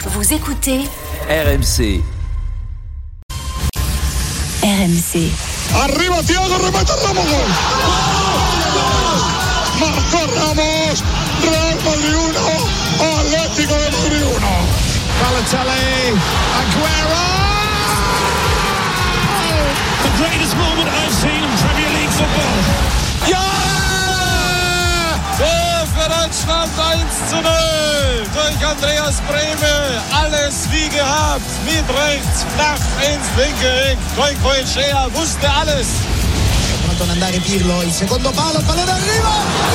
Vous écoutez RMC. RMC. Arriba Thiago, remata Ramos. Marcó Ramos. Real Madrid 1, Atlético de Madrid 1. Balotelli, Aguero. The greatest moment I've seen in Premier League football. Ja! Der Vereinsstand 1:0 durch Andreas Brehme. Alles wie gehabt. Mit rechts, flach ins linke Eck. Goicoechea wusste alles. Pronto ad andare Pirlo, il secondo palo, il pallone arriva.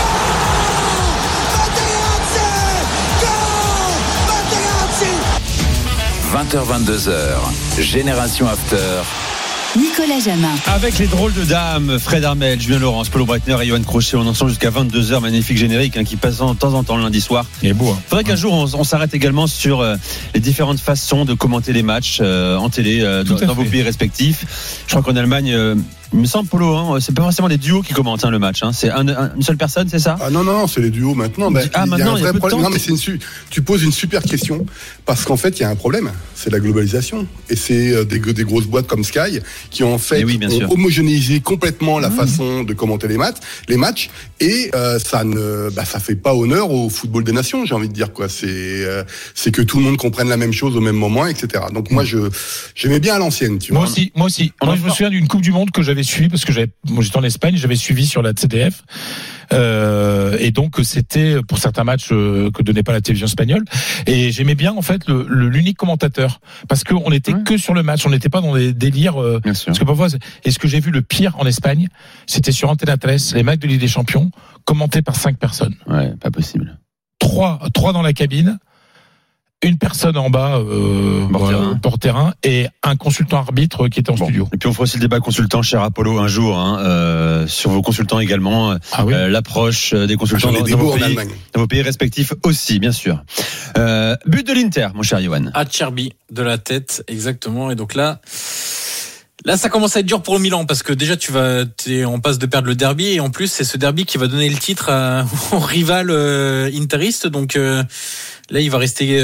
Materazzi. 20h-22h, Génération After. Nicolas Jamin. Avec les drôles de dames, Fred Armel, Julien Laurence, Paulo Breitner et Johan Crochet, on en sent jusqu'à 22h, magnifique générique qui passe de temps en temps le lundi soir. Il est beau. Faudrait qu'un jour on s'arrête également sur les différentes façons de commenter les matchs en télé dans vos pays respectifs. Je crois qu'en Allemagne, il me semble, Paulo, c'est pas forcément des duos qui commentent le match. C'est une seule personne, c'est ça ? Ah non, c'est les duos maintenant. Maintenant, il y a un vrai problème. Non, mais tu poses une super question parce qu'en fait, il y a un problème. C'est la globalisation et c'est des grosses boîtes comme Sky qui ont en fait homogénéisé complètement la façon de commenter les matchs et ça fait pas honneur au football des nations. J'ai envie de dire quoi. C'est que tout le monde comprenne la même chose au même moment, etc. Donc moi, j'aimais bien à l'ancienne. Tu vois. Moi aussi. Moi, je me souviens d'une Coupe du Monde que j'avais suivi parce que j'étais en Espagne, j'avais suivi sur la CDF. Et donc c'était pour certains matchs que donnait pas la télévision espagnole, et j'aimais bien en fait l'unique commentateur parce qu'on était que sur le match, on n'était pas dans des délires parce que parfois, et ce que j'ai vu le pire en Espagne, c'était sur Antena 13, les matchs de Ligue des Champions commentés par 5 personnes. Ouais, pas possible. 3 dans la cabine, une personne en bas porte-terrain et un consultant arbitre qui était en studio. Et puis on fera aussi le débat consultant, cher Apollo, un jour sur vos consultants également, l'approche des consultants dans vos pays respectifs aussi, bien sûr. But de l'Inter, mon cher Johan. Acerbi de la tête, exactement. Et donc là, ça commence à être dur pour le Milan parce que déjà t'es en passe de perdre le derby et en plus c'est ce derby qui va donner le titre au rival interiste. Donc là, il va rester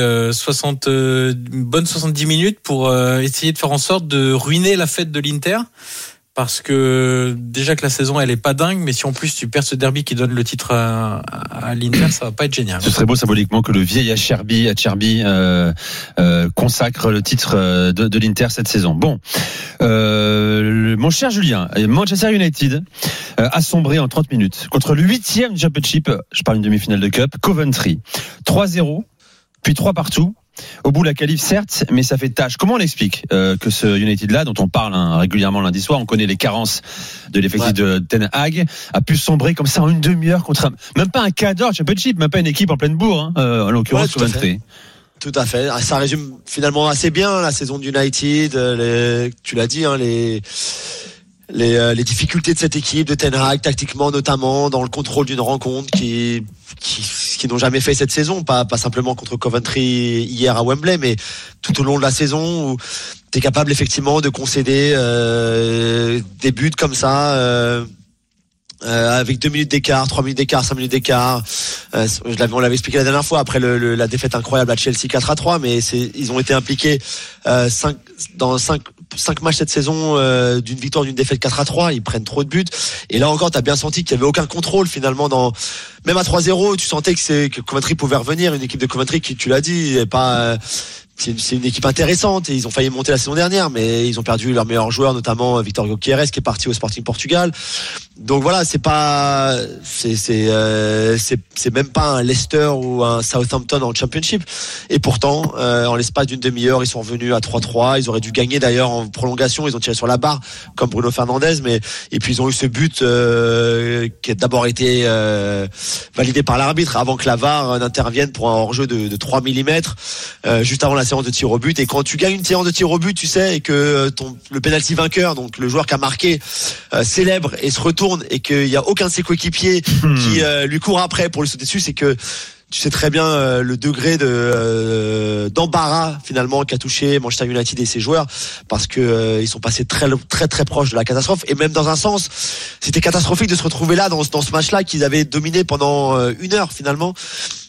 70 minutes pour essayer de faire en sorte de ruiner la fête de l'Inter. Parce que déjà que la saison elle est pas dingue, mais si en plus tu perds ce derby qui donne le titre à l'Inter, ça va pas être génial. Ce serait beau symboliquement que le vieil Acerbi consacre le titre de l'Inter cette saison. Bon, mon cher Julien, Manchester United a sombré en 30 minutes contre le 8e du Championship. Je parle d'une demi-finale de Cup, Coventry. 3-0, puis 3 partout. Au bout, la qualif, certes, mais ça fait tâche. Comment on explique que ce United-là, dont on parle régulièrement lundi soir, on connaît les carences de l'effectif de Ten Hag, a pu sombrer comme ça en une demi-heure contre même pas un cadre Championship, même pas une équipe en pleine bourre, en l'occurrence Coventry. Tout à fait. Ça résume finalement assez bien la saison d'United. Tu l'as dit, les difficultés de cette équipe, de Ten Hag, tactiquement notamment, dans le contrôle d'une rencontre qui n'ont jamais fait cette saison, pas simplement contre Coventry hier à Wembley, mais tout au long de la saison où t'es capable effectivement de concéder des buts comme ça, avec 2 minutes d'écart, 3 minutes d'écart, 5 minutes d'écart. On l'avait expliqué la dernière fois après la défaite incroyable à Chelsea 4-3, mais ils ont été impliqués 5 matchs cette saison, d'une victoire, d'une défaite 4-3, ils prennent trop de buts. Et là encore, t'as bien senti qu'il y avait aucun contrôle finalement même à 3-0, tu sentais que Coventry pouvait revenir, une équipe de Coventry qui, tu l'as dit, est pas c'est une équipe intéressante et ils ont failli monter la saison dernière, mais ils ont perdu leur meilleur joueur, notamment Victor Gyokeres qui est parti au Sporting Portugal. Donc voilà, c'est même pas un Leicester ou un Southampton en Championship. Et pourtant, en l'espace d'une demi-heure, ils sont revenus à 3-3. Ils auraient dû gagner d'ailleurs en prolongation. Ils ont tiré sur la barre comme Bruno Fernandes, et puis ils ont eu ce but qui a d'abord été validé par l'arbitre avant que la VAR n'intervienne pour un hors-jeu de 3 mm juste avant la séance de tir au but. Et quand tu gagnes une séance de tir au but, tu sais, et que le penalty vainqueur, donc le joueur qui a marqué, célèbre et se retourne, et qu'il n'y a aucun de ses coéquipiers qui lui court après pour lui sauter dessus, c'est que tu sais très bien le degré d'embarras finalement qu'a touché Manchester United et ses joueurs, parce que ils sont passés très très très proches de la catastrophe. Et même dans un sens, c'était catastrophique de se retrouver là dans ce match-là qu'ils avaient dominé pendant 1 heure finalement.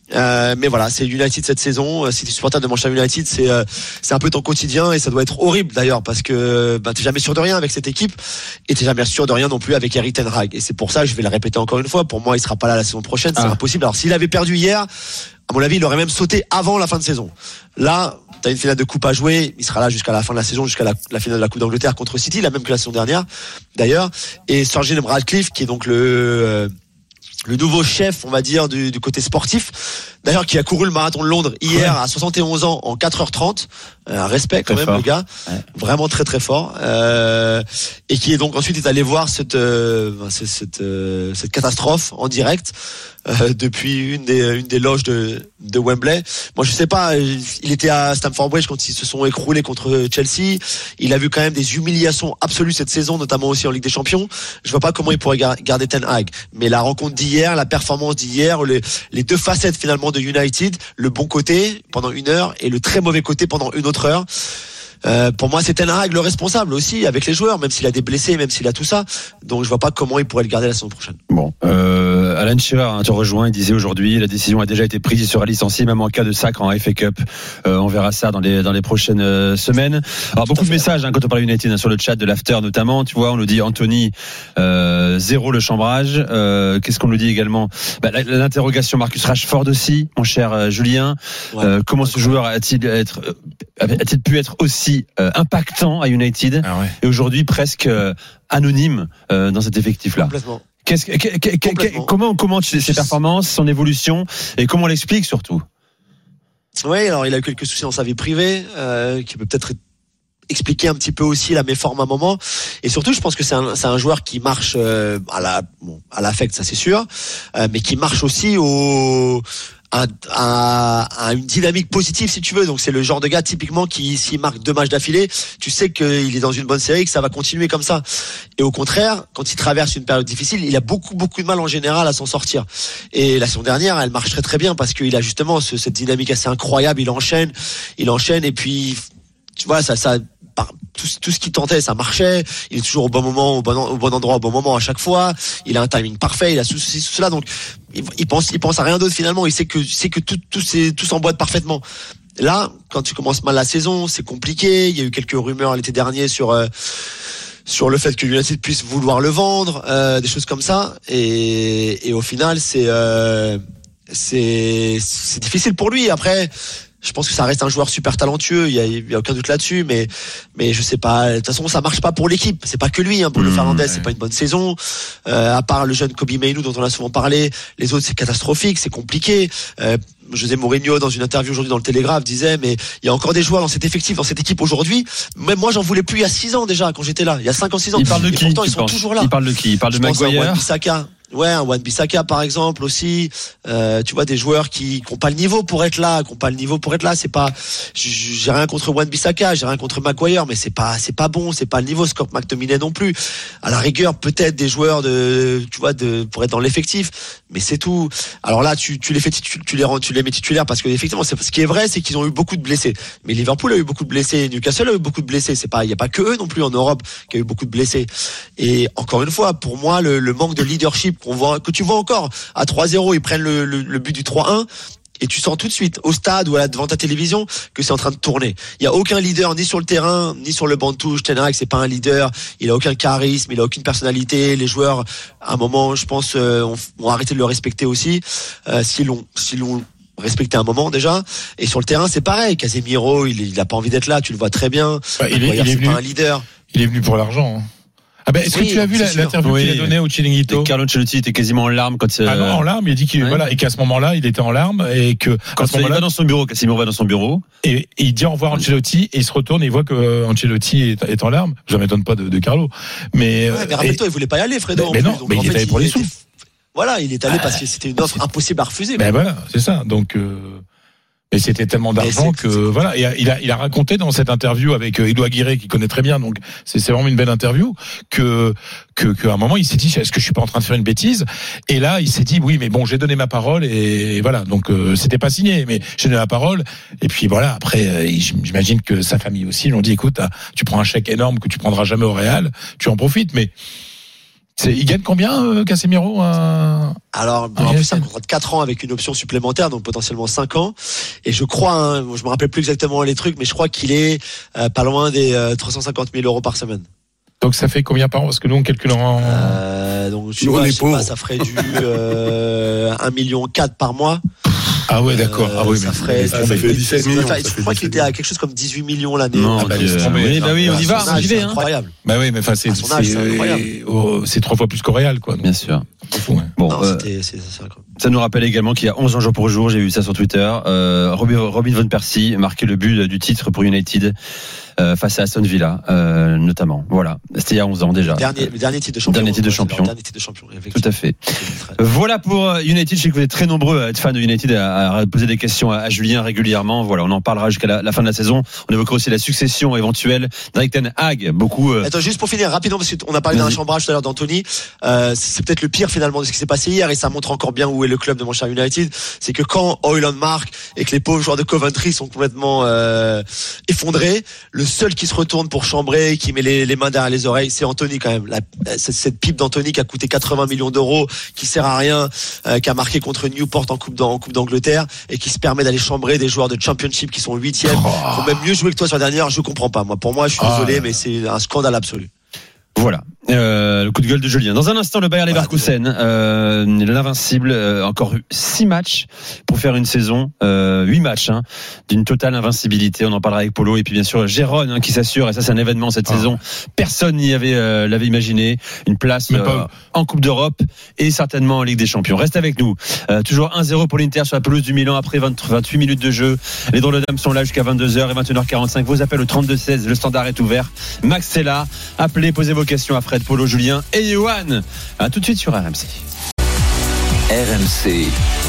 Mais voilà, c'est United cette saison. Si tu es supporter de Manchester United, c'est un peu ton quotidien et ça doit être horrible d'ailleurs parce que t'es jamais sûr de rien avec cette équipe et t'es jamais sûr de rien non plus avec Erik ten Hag. Et c'est pour ça, je vais le répéter encore une fois, pour moi il sera pas là la saison prochaine, c'est impossible. Alors s'il avait perdu hier, à mon avis, il aurait même sauté avant la fin de saison. Là, t'as une finale de coupe à jouer, il sera là jusqu'à la fin de la saison, jusqu'à la finale de la Coupe d'Angleterre contre City, la même que la saison dernière d'ailleurs. Et Sir Jim Ratcliffe qui est donc le nouveau chef, on va dire, du côté sportif. D'ailleurs, qui a couru le marathon de Londres hier à 71 ans en 4h30. Respect quand même, le gars. Ouais. Vraiment très très fort. Et qui est donc ensuite est allé voir cette catastrophe en direct. Depuis une des loges de Wembley. Moi, je sais pas, il était à Stamford Bridge quand ils se sont écroulés contre Chelsea. Il a vu quand même des humiliations absolues cette saison, notamment aussi en Ligue des Champions. Je vois pas comment il pourrait garder Ten Hag. Mais la rencontre d'hier, la performance d'hier, les deux facettes finalement de United, le bon côté pendant 1 heure et le très mauvais côté pendant une autre heure. Pour moi, c'est Ten Hag le responsable aussi avec les joueurs, même s'il a des blessés, même s'il a tout ça. Donc, je vois pas comment il pourrait le garder la saison prochaine. Bon, Alan Shearer te rejoint. Il disait aujourd'hui, la décision a déjà été prise, il sera licencié, même en cas de sacre en FA Cup. On verra ça dans les prochaines semaines. Alors, beaucoup de messages quand on parle United sur le chat de l'after notamment. Tu vois, on nous dit Anthony 0 le chambrage. Qu'est-ce qu'on nous dit également? L'interrogation Marcus Rashford aussi, mon cher Julien. Ouais, comment ce joueur a-t-il pu être aussi impactant à United et aujourd'hui presque anonyme dans cet effectif-là. Complètement. Comment ses performances, son évolution et comment on l'explique surtout? Oui, alors il a eu quelques soucis dans sa vie privée qui peut peut-être expliquer un petit peu aussi la méforme à un moment et surtout je pense que c'est un joueur qui marche à l'affect, ça c'est sûr, mais qui marche aussi à une dynamique positive si tu veux. Donc c'est le genre de gars typiquement qui s'il marque 2 matchs d'affilée, tu sais qu'il est dans une bonne série, que ça va continuer comme ça. Et au contraire, quand il traverse une période difficile, il a beaucoup de mal en général à s'en sortir. Et la saison dernière, elle marche très très bien parce qu'il a justement cette dynamique assez incroyable, il enchaîne et puis tu vois ça tout ce qu'il tentait, ça marchait. Il est toujours au bon moment, au bon endroit, au bon moment à chaque fois. Il a un timing parfait. Il a tout cela. Donc, il pense à rien d'autre finalement. Il sait que tout s'emboîte parfaitement. Là, quand tu commences mal la saison, c'est compliqué. Il y a eu quelques rumeurs l'été dernier sur le fait que United puisse vouloir le vendre, des choses comme ça. Et au final, c'est difficile pour lui. Après, je pense que ça reste un joueur super talentueux, il y a aucun doute là-dessus, mais je sais pas, de toute façon ça marche pas pour l'équipe, c'est pas que lui, Bruno Fernandes, c'est pas une bonne saison, à part le jeune Kobe Mainoo dont on a souvent parlé, les autres c'est catastrophique, c'est compliqué. José Mourinho dans une interview aujourd'hui dans le Télégraphe disait mais il y a encore des joueurs dans cet effectif, dans cette équipe aujourd'hui, même moi j'en voulais plus il y a 6 ans déjà quand j'étais là, il y a 5 ans, 6 ans. Il parle de qui? Pourtant ils sont toujours là. Il parle de qui? Il parle de Maguire? Ouais, un Wan-Bissaka par exemple aussi. Tu vois des joueurs qui ont pas le niveau pour être là, c'est pas. J'ai rien contre Wan-Bissaka, j'ai rien contre Maguire, mais c'est pas bon, c'est pas le niveau. Scott McTominay non plus. À la rigueur, peut-être des joueurs pour être dans l'effectif, mais c'est tout. Alors là, tu les mets titulaires parce que effectivement, ce qui est vrai, c'est qu'ils ont eu beaucoup de blessés. Mais Liverpool a eu beaucoup de blessés, Newcastle a eu beaucoup de blessés. Il y a pas que eux non plus en Europe qui a eu beaucoup de blessés. Et encore une fois, pour moi, le manque de leadership que tu vois encore à 3-0, ils prennent le but du 3-1 et tu sens tout de suite au stade ou devant ta télévision que c'est en train de tourner. Il y a aucun leader ni sur le terrain ni sur le banc de touche. Ten Hag, c'est pas un leader, il a aucun charisme, il a aucune personnalité. Les joueurs à un moment, je pense, ont arrêté de le respecter aussi, s'ils l'ont respecté un moment déjà. Et sur le terrain, c'est pareil. Casemiro, il a pas envie d'être là, tu le vois très bien. Il est venu, pas un leader. Il est venu pour l'argent. Est-ce que tu as vu l'interview qu'il a donnée au Chiringuito? Carlo Ancelotti était quasiment en larmes quand c'est. Ah non, en larmes, il a dit et qu'à ce moment-là, il était en larmes et que quand il va dans son bureau, Casemiro va dans son bureau et il dit au revoir à Ancelotti et il se retourne et il voit que Ancelotti est en larmes. Ça m'étonne pas de Carlo. Mais rappelle-toi, il voulait pas y aller, Fredo. Mais non, mais il est allé pour les sous. Voilà, il est allé parce que c'était une offre impossible à refuser. Ben voilà, c'est ça. Donc mais c'était tellement d'argent que voilà. Et il a raconté dans cette interview avec Edu Aguirre qui connaît très bien, donc c'est vraiment une belle interview que à un moment il s'est dit est-ce que je suis pas en train de faire une bêtise? Et là il s'est dit oui mais bon j'ai donné ma parole et voilà donc c'était pas signé mais j'ai donné ma parole et puis voilà après j'imagine que sa famille aussi l'ont dit écoute tu prends un chèque énorme que tu prendras jamais au Real, tu en profites mais Il gagne combien, Casemiro Alors, en plus, c'est un contrat de 4 ans avec une option supplémentaire, donc potentiellement 5 ans. Et je crois, je me rappelle plus exactement les trucs, mais je crois qu'il est pas loin des 350 000 euros par semaine. Donc ça fait combien par an? Parce que nous on calcule en... donc je sais pas, ça ferait du 1,4 million par mois. Ah ouais, d'accord. Ah oui, ça ferait 17 millions. Je crois qu'il était à quelque chose comme 18 millions l'année. Non, oui, on y va, on y va. C'est incroyable. Bah oui, mais enfin c'est incroyable. C'est 3 fois plus qu'au Real, quoi. Donc. Bien sûr. Fou, ouais. Bon, c'est incroyable. Ça nous rappelle également qu'il y a 11 ans jour pour jour, j'ai vu ça sur Twitter, Robin van Persie marquait le but du titre pour United face à Aston Villa, notamment. Voilà, c'était il y a 11 ans déjà. Le dernier titre de champion. Dernier titre de champion. Tout à fait. Voilà pour United. Je sais que vous êtes très nombreux à être fans de United, à poser des questions à Julien régulièrement. Voilà, on en parlera jusqu'à la fin de la saison. On évoquera aussi la succession éventuelle d'Erik ten Hag. Beaucoup. Attends, juste pour finir rapidement, parce qu'on a parlé d'un chambrage tout à l'heure d'Anthony. C'est peut-être le pire finalement de ce qui s'est passé hier, et ça montre encore bien où est le club de Manchester United. C'est que quand Højlund marque et que les pauvres joueurs de Coventry sont complètement effondrés, le seul qui se retourne pour chambrer, qui met les mains derrière les oreilles, c'est Anthony quand même. Cette pipe d'Anthony qui a coûté 80 millions d'euros, qui sert à rien, qui a marqué contre Newport en coupe d'Angleterre, et qui se permet d'aller chambrer des joueurs de Championship qui sont 8e, qui ont même mieux joué que toi sur la dernière. Je comprends pas. Pour moi, je suis désolé, mais c'est un scandale absolu. Voilà, le coup de gueule de Julien. Dans un instant, le Bayer Leverkusen, l'invincible, encore 6 matchs pour faire une saison, 8 matchs d'une totale invincibilité. On en parlera avec Polo, et puis bien sûr Gérone qui s'assure, et ça c'est un événement cette saison. Personne n'y l'avait imaginé, une place en Coupe d'Europe et certainement en Ligue des Champions. Reste avec nous. Toujours 1-0 pour l'Inter sur la pelouse du Milan après 28 minutes de jeu. Les drôles de dames sont là jusqu'à 22h et 21h45. Vos appels au 32-16, le standard est ouvert. Max est là. Appelez, posez vos questions à Fred, Polo, Julien et Johan. À tout de suite sur RMC. RMC,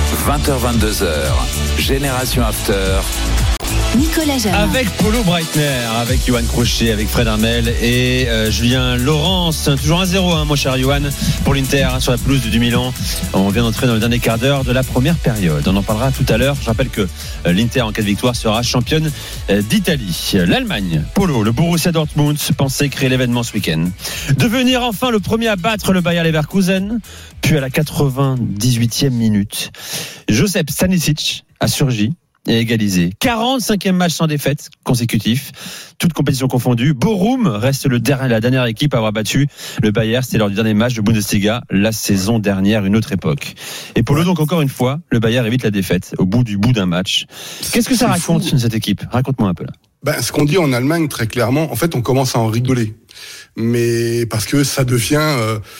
20h-22h, Génération After. Nicolas Jamin. Avec Polo Breitner, avec Johan Crochet, avec Fred Hermel et Julien Laurence. Toujours 1-0, mon cher Johan, pour l'Inter sur la pelouse du Milan. On vient d'entrer dans le dernier quart d'heure de la première période. On en parlera tout à l'heure. Je rappelle que l'Inter, en cas de victoire, sera championne d'Italie. L'Allemagne, Polo, le Borussia Dortmund pensait créer l'événement ce week-end. Devenir enfin le premier à battre le Bayer Leverkusen. Puis à la 98e minute, Josep Stanisic a surgi et égalisé. 45e match sans défaite consécutif, toutes compétitions confondues. Bochum reste la dernière équipe à avoir battu le Bayer. C'était lors du dernier match de Bundesliga la saison dernière, une autre époque. Et Polo, donc encore une fois, le Bayer évite la défaite au bout d'un match. Qu'est-ce que ça raconte, cette équipe? Raconte-moi un peu là. Ce qu'on dit en Allemagne, très clairement, en fait, on commence à en rigoler. Mais parce que ça devient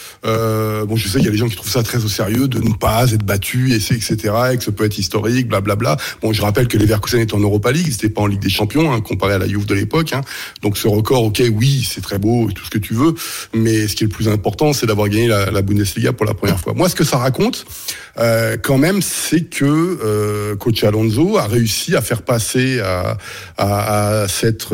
je sais qu'il y a des gens qui trouvent ça très au sérieux de ne pas être battu, etc., et que ça peut être historique, blablabla. Bon, je rappelle que Leverkusen est en Europa League, c'était pas en Ligue des Champions, comparé à la Juve de l'époque. Donc ce record, ok, oui, c'est très beau, tout ce que tu veux, mais ce qui est le plus important, c'est d'avoir gagné la Bundesliga pour la première fois. Moi, ce que ça raconte, quand même, c'est que coach Alonso a réussi à faire passer à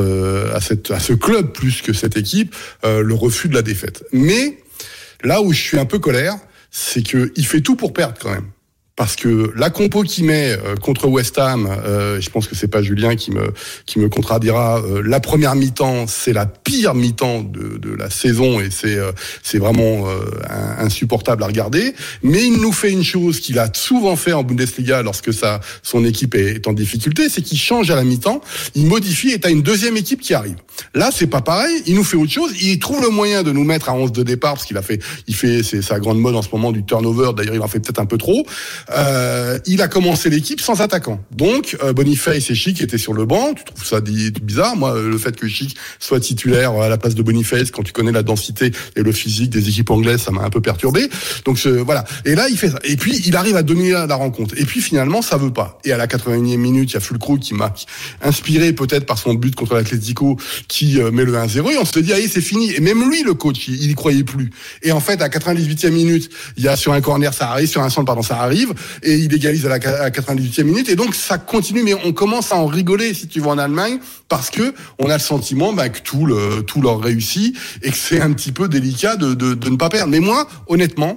ce club plus que cette équipe le refus de la défaite. Mais là où je suis un peu colère, c'est que il fait tout pour perdre quand même. Parce que la compo qu'il met contre West Ham, je pense que c'est pas Julien qui me contredira. La première mi-temps, c'est la pire mi-temps de la saison, et c'est vraiment insupportable à regarder. Mais il nous fait une chose qu'il a souvent fait en Bundesliga lorsque son équipe est en difficulté, c'est qu'il change à la mi-temps, il modifie et t'as une deuxième équipe qui arrive. Là, c'est pas pareil. Il nous fait autre chose. Il trouve le moyen de nous mettre à 11 de départ, parce c'est sa grande mode en ce moment du turnover. D'ailleurs, il en fait peut-être un peu trop. Il a commencé l'équipe sans attaquant. Donc, Boniface et Schick étaient sur le banc. Tu trouves ça bizarre? Moi, le fait que Schick soit titulaire à la place de Boniface, quand tu connais la densité et le physique des équipes anglaises, ça m'a un peu perturbé. Donc, voilà. Et là, il fait ça. Et puis, il arrive à dominer la rencontre. Et puis, finalement, ça veut pas. Et à la 81e minute, il y a Füllkrug qui m'a inspiré peut-être par son but contre l'Atlético, qui met le 1-0. Et on se dit, allez, c'est fini. Et même lui, le coach, il y croyait plus. Et en fait, à 98e minute, il y a sur un corner, ça arrive, sur un centre, ça arrive. Et il égalise à 98e minute, et donc ça continue, mais on commence à en rigoler, si tu veux, en Allemagne, parce que on a le sentiment que tout leur réussit, et que c'est un petit peu délicat de ne pas perdre. Mais moi, honnêtement,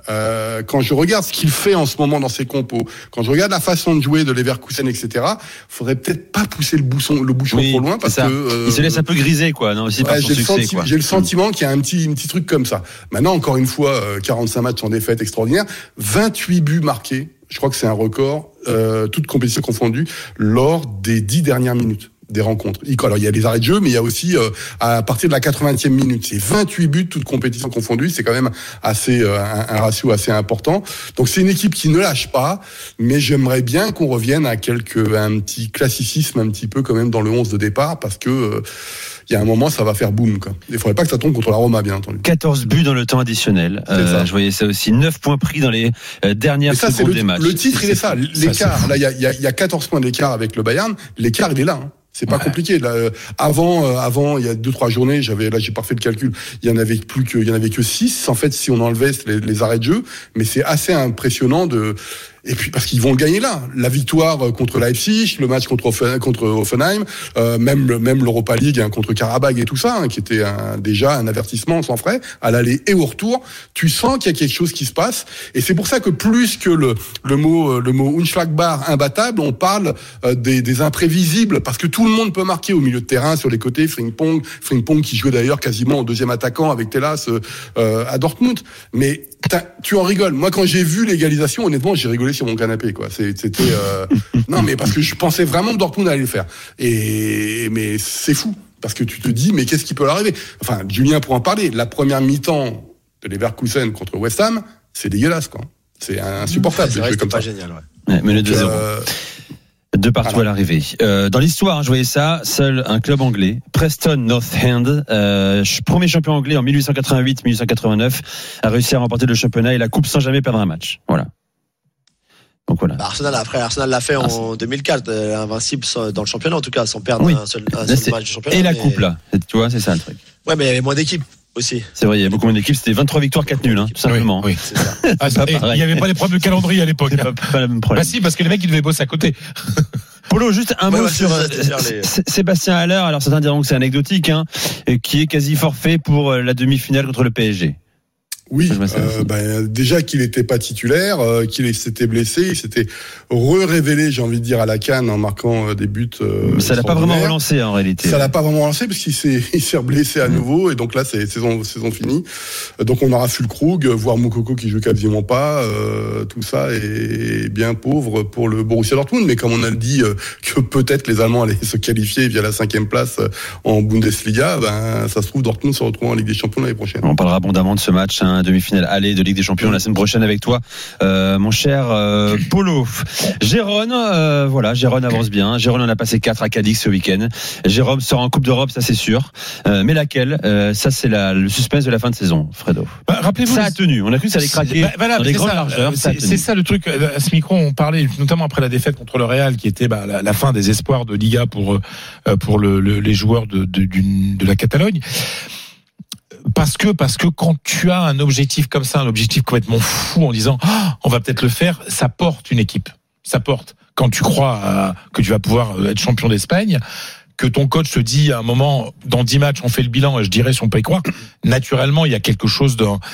Quand je regarde ce qu'il fait en ce moment dans ses compos, quand je regarde la façon de jouer de Leverkusen, etc., faudrait peut-être pas pousser le bouchon trop loin parce que il se laisse un peu griser, quoi. Non, aussi par son succès, quoi. J'ai le sentiment qu'il y a un petit truc comme ça. Maintenant, encore une fois, 45 matchs sans défaite extraordinaire, 28 buts marqués. Je crois que c'est un record, toutes compétitions confondues, lors des 10 dernières minutes des rencontres. Alors, il y a les arrêts de jeu, mais il y a aussi, à partir de la 80e minute, c'est 28 buts, toutes compétitions confondues. C'est quand même assez, un ratio assez important. Donc, c'est une équipe qui ne lâche pas, mais j'aimerais bien qu'on revienne à un petit classicisme un petit peu quand même dans le 11 de départ, parce que, il y a un moment, ça va faire boum, quoi. Il faudrait pas que ça tombe contre la Roma, bien entendu. 14 buts dans le temps additionnel. Je voyais ça aussi. 9 points pris dans les dernières secondes des matchs. Le titre, il est ça. L'écart, là, il y a 14 points d'écart avec le Bayern. L'écart, il est là, hein. C'est pas compliqué. Là, avant, il y a 2-3 journées, j'ai pas fait le calcul. Il y en avait que 6, en fait, si on enlevait les arrêts de jeu. Mais c'est assez impressionnant et puis parce qu'ils vont le gagner là. La victoire contre Leipzig, le match contre Hoffenheim, même l'Europa League contre Karabakh et tout ça, qui était déjà un avertissement sans frais à l'aller et au retour. Tu sens qu'il y a quelque chose qui se passe, et c'est pour ça que plus que le mot unschlagbar, imbattable, on parle des imprévisibles, parce que tout le monde peut marquer au milieu de terrain, sur les côtés. Frimpong qui jouait d'ailleurs quasiment en deuxième attaquant avec Telles à Dortmund. Mais tu en rigoles. Moi, quand j'ai vu l'égalisation, honnêtement, j'ai rigolé sur mon canapé, quoi. C'était non, mais parce que je pensais vraiment que Dortmund allait le faire. Mais c'est fou, parce que tu te dis, mais qu'est-ce qui peut leur arriver? Enfin, Julien pourra en parler. La première mi-temps de Leverkusen contre West Ham, c'est dégueulasse, quoi. C'est insupportable. C'est vrai, c'était pas génial, ouais. Mais le 2-0. De partout à l'arrivée. Dans l'histoire, je voyais ça, seul un club anglais, Preston North End, premier champion anglais en 1888-1889, a réussi à remporter le championnat et la coupe sans jamais perdre un match. Voilà. Donc voilà. Arsenal l'a fait en 2004, invincible dans le championnat en tout cas, sans perdre un seul match du championnat. Et la coupe là, tu vois, c'est ça le truc. Ouais, mais il y avait moins d'équipes aussi. C'est vrai, il y avait beaucoup moins d'équipes, c'était 23 victoires, 4 nuls, tout simplement. Oui, c'est ça. Il n'y avait pas les problèmes de calendrier à l'époque. Pas le même problème. Bah si, parce que les mecs, ils devaient bosser à côté. Polo, juste un mot sur Sébastien Haller. Alors certains diront que c'est anecdotique, qui est quasi forfait pour la demi-finale contre le PSG. Oui, déjà qu'il n'était pas titulaire, qu'il s'était blessé, il s'était révélé, j'ai envie de dire, à la CAN en marquant des buts. Ça l'a pas vraiment relancé en réalité. Ça l'a pas vraiment relancé parce qu'il s'est blessé à nouveau, et donc là c'est saison finie. Donc on aura Füllkrug, voire Moukoko qui joue quasiment pas. Tout ça est bien pauvre pour le Borussia Dortmund, mais comme on a dit que peut-être les Allemands allaient se qualifier via la 5e place en Bundesliga, ça se trouve Dortmund se retrouve en Ligue des Champions l'année prochaine. On parlera abondamment de ce match. Demi-finale aller de Ligue des Champions la semaine prochaine avec toi, mon cher Polo. Gérone, Gérone avance bien. Gérone en a passé 4 à Cadix ce week-end. Jérôme sort en Coupe d'Europe, ça c'est sûr. Mais laquelle ça c'est le suspense de la fin de saison, Fredo. Rappelez-vous, ça a tenu. On a cru que ça allait craquer dans les grandes largeurs. C'est ça le truc. À ce micro, on parlait notamment après la défaite contre le Real, qui était la fin des espoirs de Liga pour les joueurs de la Catalogne. Parce que quand tu as un objectif comme ça, un objectif complètement fou en disant on va peut-être le faire, ça porte une équipe. Ça porte. Quand tu crois que tu vas pouvoir être champion d'Espagne, que ton coach te dit à un moment, dans 10 matchs, on fait le bilan, et je dirais si on peut y croire, naturellement, il y a quelque chose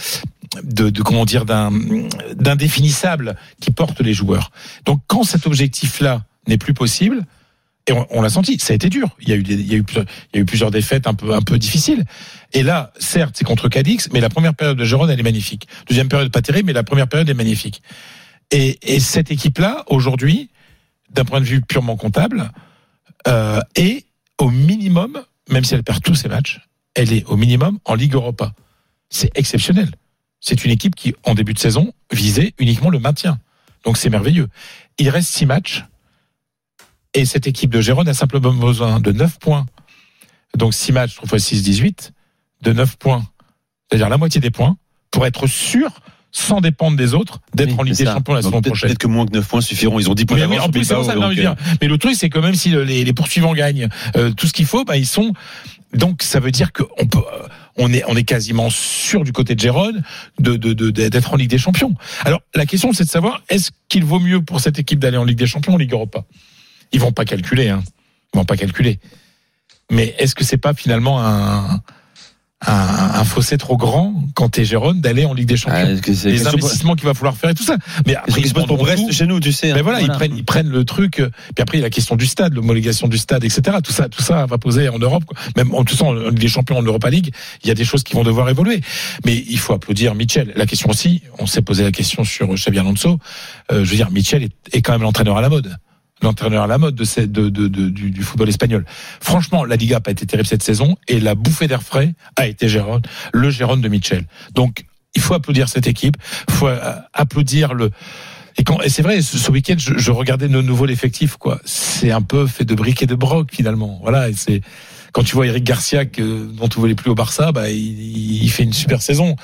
d'indéfinissable qui porte les joueurs. Donc quand cet objectif-là n'est plus possible, et on l'a senti, ça a été dur. Il y a eu plusieurs défaites un peu difficiles. Et là, certes, c'est contre Cadix, mais la première période de Gérone, elle est magnifique. Deuxième période, pas terrible, mais la première période est magnifique. Et cette équipe-là, aujourd'hui, d'un point de vue purement comptable, est au minimum, même si elle perd tous ses matchs, elle est au minimum en Ligue Europa. C'est exceptionnel. C'est une équipe qui, en début de saison, visait uniquement le maintien. Donc c'est merveilleux. Il reste 6 matchs. Et cette équipe de Gérone a simplement besoin de 9 points. Donc 6 matchs, 3 x 6, 18, de 9 points. C'est-à-dire la moitié des points, pour être sûr, sans dépendre des autres, d'être en Ligue des Champions la saison prochaine. Peut-être que moins que 9 points suffiront. Ils ont 10 points d'avance. En plus, c'est ça, mais le truc, c'est que même si les poursuivants gagnent tout ce qu'il faut, ils sont... Donc ça veut dire qu'on peut... On est quasiment sûr du côté de Gérone d'être en Ligue des Champions. Alors la question, c'est de savoir, est-ce qu'il vaut mieux pour cette équipe d'aller en Ligue des Champions ou en Ligue Europa ? Ils vont pas calculer, Ils vont pas calculer. Mais est-ce que c'est pas finalement un un fossé trop grand quand t'es Gérone d'aller en Ligue des Champions. Les investissements qu'il va falloir faire et tout ça. Mais après ils se posent pour Brest chez nous, tu sais. Mais voilà, ils prennent le truc. Puis après il y a la question du stade, l'homologation du stade, etc. Tout ça va poser en Europe. Même en tout ça, en Ligue des Champions, en Europa League, il y a des choses qui vont devoir évoluer. Mais il faut applaudir Mitchell. La question aussi, on s'est posé la question sur Xabi Alonso. Je veux dire, Mitchell est quand même l'entraîneur à la mode. L'entraîneur à la mode du football espagnol. Franchement, la Liga n'a pas été terrible cette saison et la bouffée d'air frais a été le Gérone de Mitchell. Donc, il faut applaudir cette équipe, il faut applaudir et c'est vrai, ce week-end, je regardais de nouveau l'effectif, quoi. C'est un peu fait de briques et de broc, finalement. Voilà, et c'est, quand tu vois Eric Garcia, dont tu voulais plus au Barça, il fait une super saison.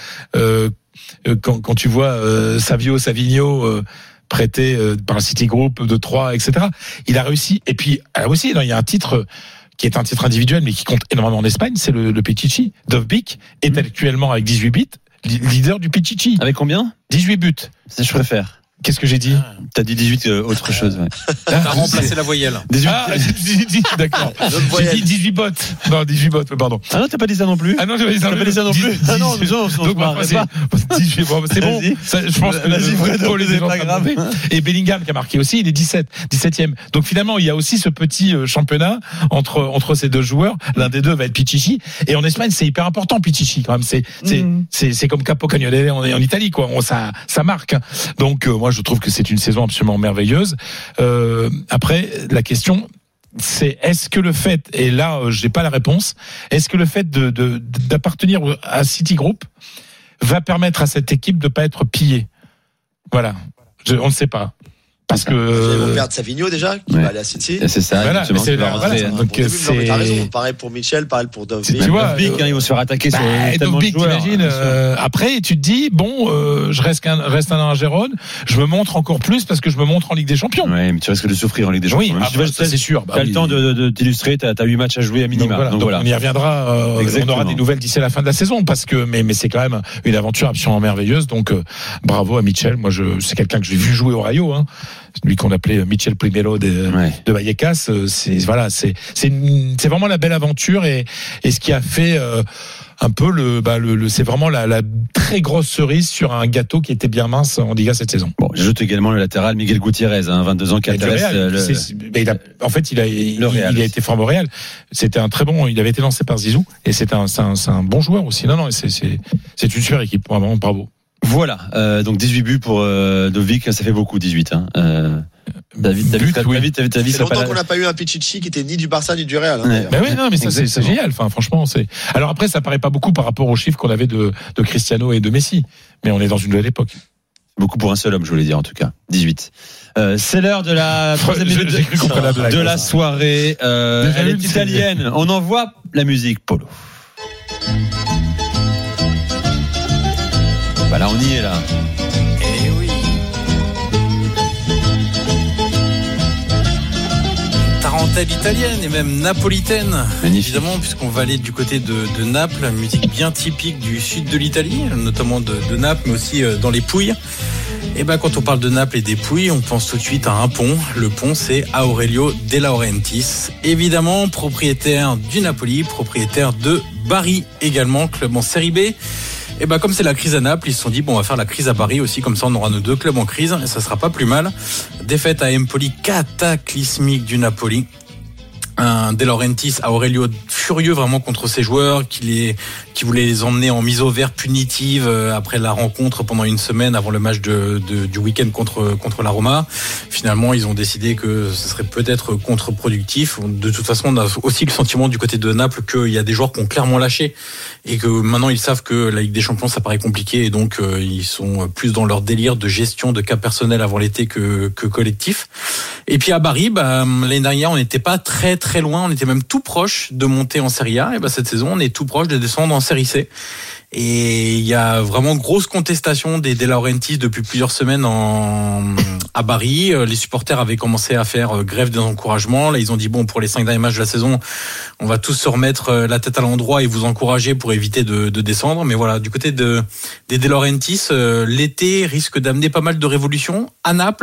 Quand tu vois Savinho, prêté par le City Group de 3, etc. Il a réussi. Et puis, aussi, il y a un titre qui est un titre individuel, mais qui compte énormément en Espagne, c'est le Pichichi. Dovbyk est actuellement avec 18 buts, leader du Pichichi. Avec combien ? 18 buts. Ça, je préfère. Qu'est-ce que j'ai dit ? T'as dit 18 autre chose. Ouais. T'as remplacé la voyelle. 18, d'accord. J'ai dit 18 bottes. Non, 18 bottes, pardon. Ah non, t'as pas dit ça non plus. Ah non, j'ai pas dit ça non plus. Ah non, donc c'est bon. Ça, je pense que c'est pas grave. Et Bellingham qui a marqué aussi, il est 17e. Donc finalement, il y a aussi ce petit championnat entre ces deux joueurs. L'un des deux va être Pichichi. Et en Espagne, c'est hyper important, Pichichi, quand même. C'est comme Capo Cagnolele en Italie, quoi. Ça marque. Donc, moi, je trouve que c'est une saison absolument merveilleuse. Après, la question, c'est est-ce que le fait, et là, j'ai pas la réponse, est-ce que le fait d'appartenir à City Group va permettre à cette équipe de pas être pillée ? Voilà, on ne sait pas. Parce que ils vont perdre Savinho déjà, qui va aller à City. C'est ça. Voilà, c'est donc t'as raison. Pareil pour Mitchell, pareil pour Dovbyk. Tu vois, ils vont se faire attaquer sur Dovbyk, t'imagines. Après, tu te dis je reste un an à Gérone, je me montre encore plus parce que je me montre en Ligue des Champions. Ouais, mais tu risques de souffrir en Ligue des Champions. Oui, ça c'est sûr. T'as le temps de t'illustrer. T'as 8 matchs à jouer à minima. Donc voilà. On y reviendra. On aura des nouvelles d'ici la fin de la saison parce que mais c'est quand même une aventure absolument merveilleuse. Donc bravo à Mitchell. Moi, c'est quelqu'un que j'ai vu jouer au Rayo. Celui qu'on appelait Mitchell Primero de Vallecas, c'est vraiment la belle aventure et ce qui a fait un peu c'est vraiment la très grosse cerise sur un gâteau qui était bien mince en Liga cette saison. Bon, j'ajoute également le latéral Miguel Gutiérrez, 22 ans, qui intéresse il a été formé au Real. C'était un très bon, il avait été lancé par Zizou et c'est un bon joueur aussi. Non, c'est une super équipe, vraiment, bravo. Voilà, donc 18 buts pour Dovbyk, ça fait beaucoup, 18. David, ça fait longtemps qu'on n'a pas eu un Pichichi qui était ni du Barça ni du Real. Mais ça c'est génial. Enfin, franchement, c'est. Alors après, ça paraît pas beaucoup par rapport aux chiffres qu'on avait de Cristiano et de Messi, mais on est dans une nouvelle époque. Beaucoup pour un seul homme, je voulais dire en tout cas. 18. C'est l'heure de la troisième minute de la soirée. Elle est italienne. On envoie la musique, Polo. Bah là, on y est là. Eh oui. Tarentelle italienne et même napolitaine. Magnifique. Évidemment, puisqu'on va aller du côté de Naples, musique bien typique du sud de l'Italie, notamment de Naples, mais aussi dans les Pouilles. Et quand on parle de Naples et des Pouilles, on pense tout de suite à un pont. Le pont, c'est Aurelio De Laurentiis. Évidemment, propriétaire du Napoli, propriétaire de Bari également, club en Série B. Et comme c'est la crise à Naples, ils se sont dit on va faire la crise à Bari aussi, comme ça on aura nos deux clubs en crise et ça sera pas plus mal. Défaite à Empoli cataclysmique du Napoli. De Laurentiis, Aurelio furieux vraiment contre ses joueurs, qui voulait les emmener en mise au vert punitive après la rencontre pendant une semaine avant le match du week-end contre la Roma. Finalement, ils ont décidé que ce serait peut-être contre-productif. De toute façon, on a aussi le sentiment du côté de Naples qu'il y a des joueurs qui ont clairement lâché et que maintenant ils savent que la Ligue des Champions ça paraît compliqué et donc ils sont plus dans leur délire de gestion de cas personnel avant l'été que collectif. Et puis à Bari, l'année dernière, on n'était pas très très loin, on était même tout proche de monter en Serie A. Et cette saison, on est tout proche de descendre en Série C. Et il y a vraiment grosse contestation des De Laurentiis depuis plusieurs semaines à Bari. Les supporters avaient commencé à faire grève des encouragements. Là, ils ont dit pour les 5 derniers matchs de la saison, on va tous se remettre la tête à l'endroit et vous encourager pour éviter de descendre. Mais voilà, du côté des De Laurentiis, l'été risque d'amener pas mal de révolutions à Naples,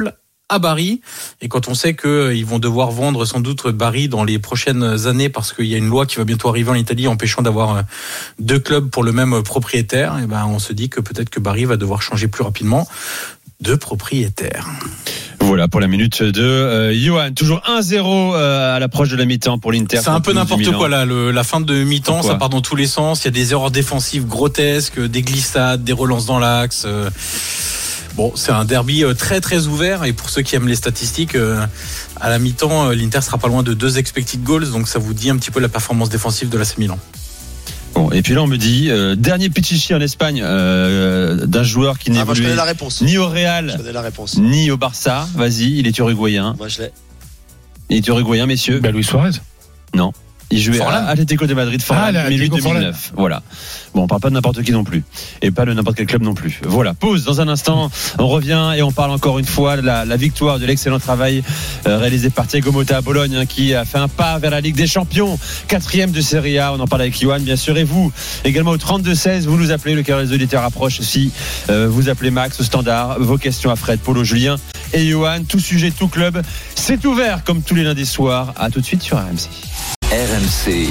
à Bari. Et quand on sait qu'ils vont devoir vendre sans doute Bari dans les prochaines années parce qu'il y a une loi qui va bientôt arriver en Italie empêchant d'avoir 2 clubs pour le même propriétaire, et on se dit que peut-être que Bari va devoir changer plus rapidement de propriétaire. Voilà pour la minute de Johan. Toujours 1-0 à l'approche de la mi-temps pour l'Inter. C'est un peu n'importe quoi là, la fin de mi-temps. Pourquoi ? Ça part dans tous les sens. Il y a des erreurs défensives grotesques, des glissades, des relances dans l'axe. Bon, c'est un derby très très ouvert et pour ceux qui aiment les statistiques, à la mi-temps, l'Inter sera pas loin de 2 expected goals, donc ça vous dit un petit peu la performance défensive de l'AC Milan. Bon, et puis là on me dit dernier Pichichi en Espagne d'un joueur qui n'évolue ni au Real ni au Barça. Vas-y, il est uruguayen. Moi je l'ai. Il est uruguayen, messieurs. Luis Suarez. Non. Il jouait à Atlético de Madrid, mais 2009. Voilà. Bon, on parle pas de n'importe qui non plus, et pas de n'importe quel club non plus. Voilà. Pause. Dans un instant, on revient et on parle encore une fois de la victoire, de l'excellent travail réalisé par Thiago Motta à Bologne, qui a fait un pas vers la Ligue des Champions, 4e de Serie A. On en parle avec Johan, bien sûr, et vous également au 32-16. Vous nous appelez, le carré des auditeurs approche aussi. Vous appelez Max au standard. Vos questions à Fred, Polo, Julien et Johan. Tout sujet, tout club, c'est ouvert comme tous les lundis soirs. À tout de suite sur RMC. RMC,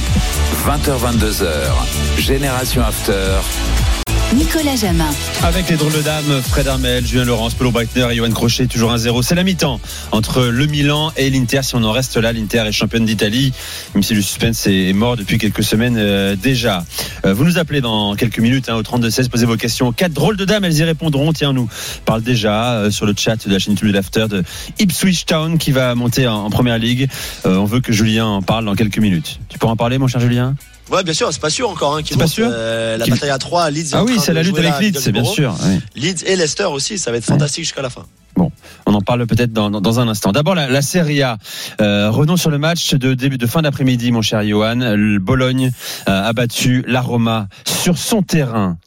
20h-22h, Génération After. Nicolas Jamin. Avec les drôles de dames, Fred Armel, Julien Laurence, Paulo Breitner et Johan Crochet, toujours 1-0. C'est la mi-temps entre le Milan et l'Inter. Si on en reste là, l'Inter est championne d'Italie, même si le suspense est mort depuis quelques semaines déjà. Vous nous appelez dans quelques minutes au 32-16, posez vos questions. 4 drôles de dames, elles y répondront. Tiens, on nous parle déjà sur le chat de la chaîne YouTube de l'After de Ipswich Town qui va monter en Première Ligue. On veut que Julien en parle dans quelques minutes. Tu pourras en parler, mon cher Julien ? Ouais, bien sûr, c'est pas sûr encore. C'est pas sûr. La bataille à 3, Leeds. Ah oui, c'est la lutte avec Leeds, c'est bien sûr. Oui. Leeds et Leicester aussi, ça va être fantastique jusqu'à la fin. Bon, on en parle peut-être dans un instant. D'abord, la Serie A. Revenons sur le match de fin d'après-midi, mon cher Johan. Le Bologne a battu la Roma sur son terrain.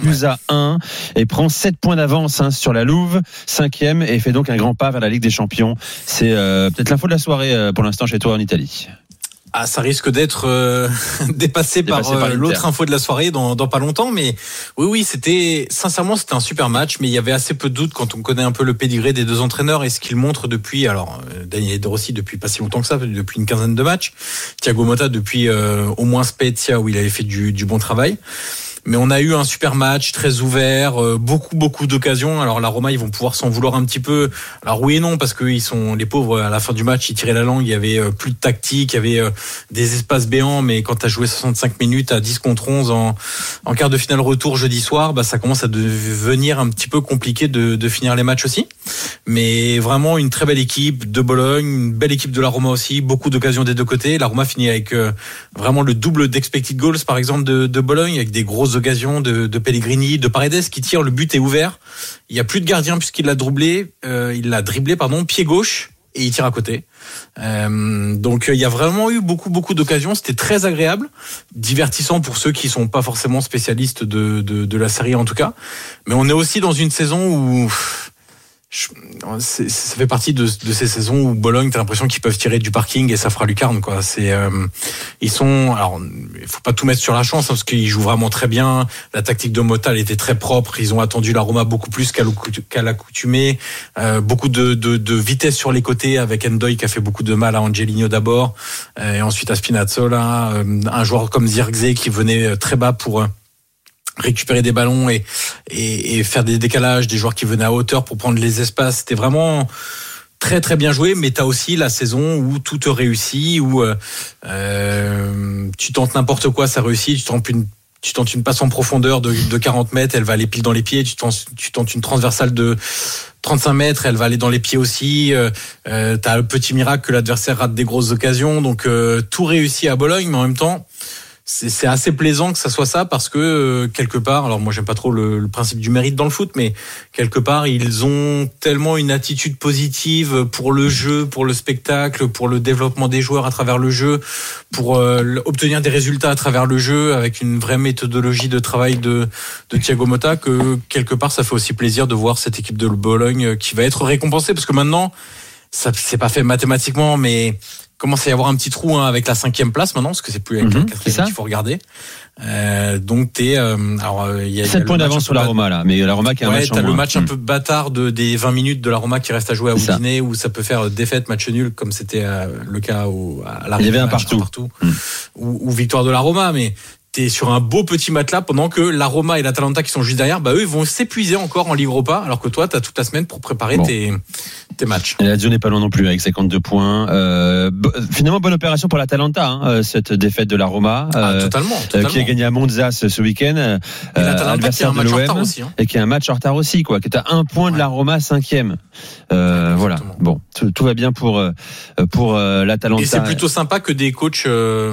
3-1 et prend 7 points d'avance sur la Louve, 5e, et fait donc un grand pas vers la Ligue des Champions. C'est peut-être l'info de la soirée pour l'instant chez toi en Italie. Ah, ça risque d'être dépassé par l'autre info de la soirée dans pas longtemps, mais oui, sincèrement c'était un super match, mais il y avait assez peu de doutes quand on connaît un peu le pédigré des 2 entraîneurs et ce qu'ils montrent depuis. Alors Daniele De Rossi depuis pas si longtemps que ça, depuis une quinzaine de matchs. Thiago Motta depuis au moins Spezia où il avait fait du bon travail. Mais on a eu un super match, très ouvert, beaucoup d'occasions. Alors la Roma, ils vont pouvoir s'en vouloir un petit peu. Alors oui et non, parce que ils sont les pauvres à la fin du match, ils tiraient la langue. Il y avait plus de tactique, il y avait des espaces béants. Mais quand t'as joué 65 minutes à 10 contre 11 en quart de finale retour jeudi soir, ça commence à devenir un petit peu compliqué de finir les matchs aussi. Mais vraiment une très belle équipe de Bologne, une belle équipe de la Roma aussi, beaucoup d'occasions des deux côtés. La Roma finit avec vraiment le double d'expected goals par exemple de Bologne, avec des grosses occasions de Pellegrini, de Paredes qui tire, le but est ouvert. Il n'y a plus de gardien puisqu'il l'a dribblé, pied gauche et il tire à côté. Donc il y a vraiment eu beaucoup d'occasions, c'était très agréable, divertissant pour ceux qui sont pas forcément spécialistes de la série en tout cas. Mais on est aussi dans une saison où ça fait partie de ces saisons où Bologne, t'as l'impression qu'ils peuvent tirer du parking et ça fera lucarne, quoi. Il faut pas tout mettre sur la chance, parce qu'ils jouent vraiment très bien. La tactique de Motta, elle était très propre. Ils ont attendu la Roma beaucoup plus qu'à l'accoutumée. Beaucoup de vitesse sur les côtés avec Ndoye qui a fait beaucoup de mal à Angelino d'abord, et ensuite à Spinazzola, un joueur comme Zirkzee qui venait très bas pour récupérer des ballons et faire des décalages, des joueurs qui venaient à hauteur pour prendre les espaces. C'était vraiment très très bien joué, mais t'as aussi la saison où tout te réussit, où tu tentes n'importe quoi, ça réussit. Tu tentes une passe en profondeur de 40 mètres, elle va aller pile dans les pieds. Tu tentes une transversale de 35 mètres, elle va aller dans les pieds aussi. T'as le petit miracle que l'adversaire rate des grosses occasions. Donc tout réussit à Bologne, mais en même temps c'est assez plaisant que ça soit ça, parce que quelque part, alors moi j'aime pas trop le principe du mérite dans le foot, mais quelque part ils ont tellement une attitude positive pour le jeu, pour le spectacle, pour le développement des joueurs à travers le jeu, pour obtenir des résultats à travers le jeu, avec une vraie méthodologie de travail de Thiago Motta, que quelque part ça fait aussi plaisir de voir cette équipe de Bologne qui va être récompensée, parce que maintenant ça c'est pas fait mathématiquement, mais commence à y avoir un petit trou avec la 5e place maintenant, parce que c'est plus avec la 4e qu'il faut regarder. Donc t'es il y a 7 points d'avance sur la Roma là, mais la Roma qui a un match en moins. T'as le match un peu bâtard des 20 minutes de la Roma qui reste à jouer à Udine, où ça peut faire défaite, match nul, comme c'était le cas à l'arrivée. Il y avait un partout. Ou victoire de la Roma, mais t'es sur un beau petit matelas pendant que la Roma et l'Atalanta qui sont juste derrière, eux ils vont s'épuiser encore en Ligue Europa, alors que toi t'as toute la semaine pour préparer tes matchs. Et la Lazio n'est pas loin non plus avec 52 points. Finalement bonne opération pour l'Atalanta, cette défaite de la Roma, totalement. Qui a gagné à Monza ce week-end. L'Atalanta qui a un match en retard aussi. Et qui a un match en retard aussi, quoi. Qui est à 1 point de la Roma, 5e. Voilà. Bon, tout va bien pour l'Atalanta. Et c'est plutôt sympa que des coachs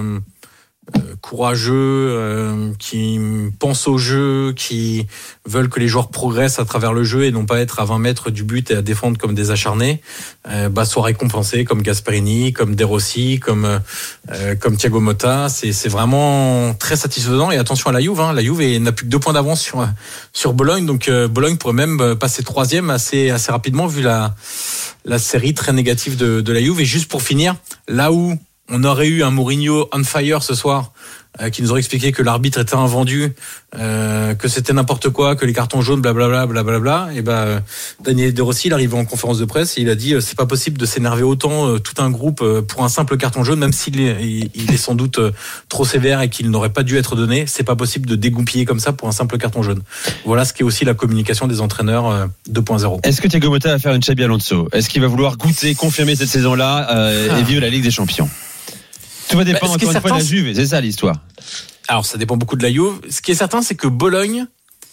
courageux, qui pensent au jeu, qui veulent que les joueurs progressent à travers le jeu et non pas être à 20 mètres du but et à défendre comme des acharnés, soient récompensés comme Gasperini, comme De Rossi, comme Thiago Motta. C'est vraiment très satisfaisant. Et attention à la Juve, la Juve n'a plus que 2 points d'avance sur Bologne, donc Bologne pourrait même passer 3e assez rapidement vu la série très négative de la Juve. Et juste pour finir, là où on aurait eu un Mourinho on fire ce soir, qui nous aurait expliqué que l'arbitre était invendu, que c'était n'importe quoi, que les cartons jaunes, blablabla. Et Daniel De Rossi, il arrivait en conférence de presse et il a dit c'est pas possible de s'énerver autant tout un groupe pour un simple carton jaune, même s'il est sans doute trop sévère et qu'il n'aurait pas dû être donné. C'est pas possible de dégoupiller comme ça pour un simple carton jaune. Voilà ce qui est aussi la communication des entraîneurs 2.0. Est-ce que Thiago Motta va faire une Xabi Alonso? Est-ce qu'il va vouloir goûter, confirmer cette saison-là et vivre la Ligue des Champions? Tout va dépendre encore une fois de la Juve, c'est ça l'histoire. Alors ça dépend beaucoup de la Juve. Ce qui est certain, c'est que Bologne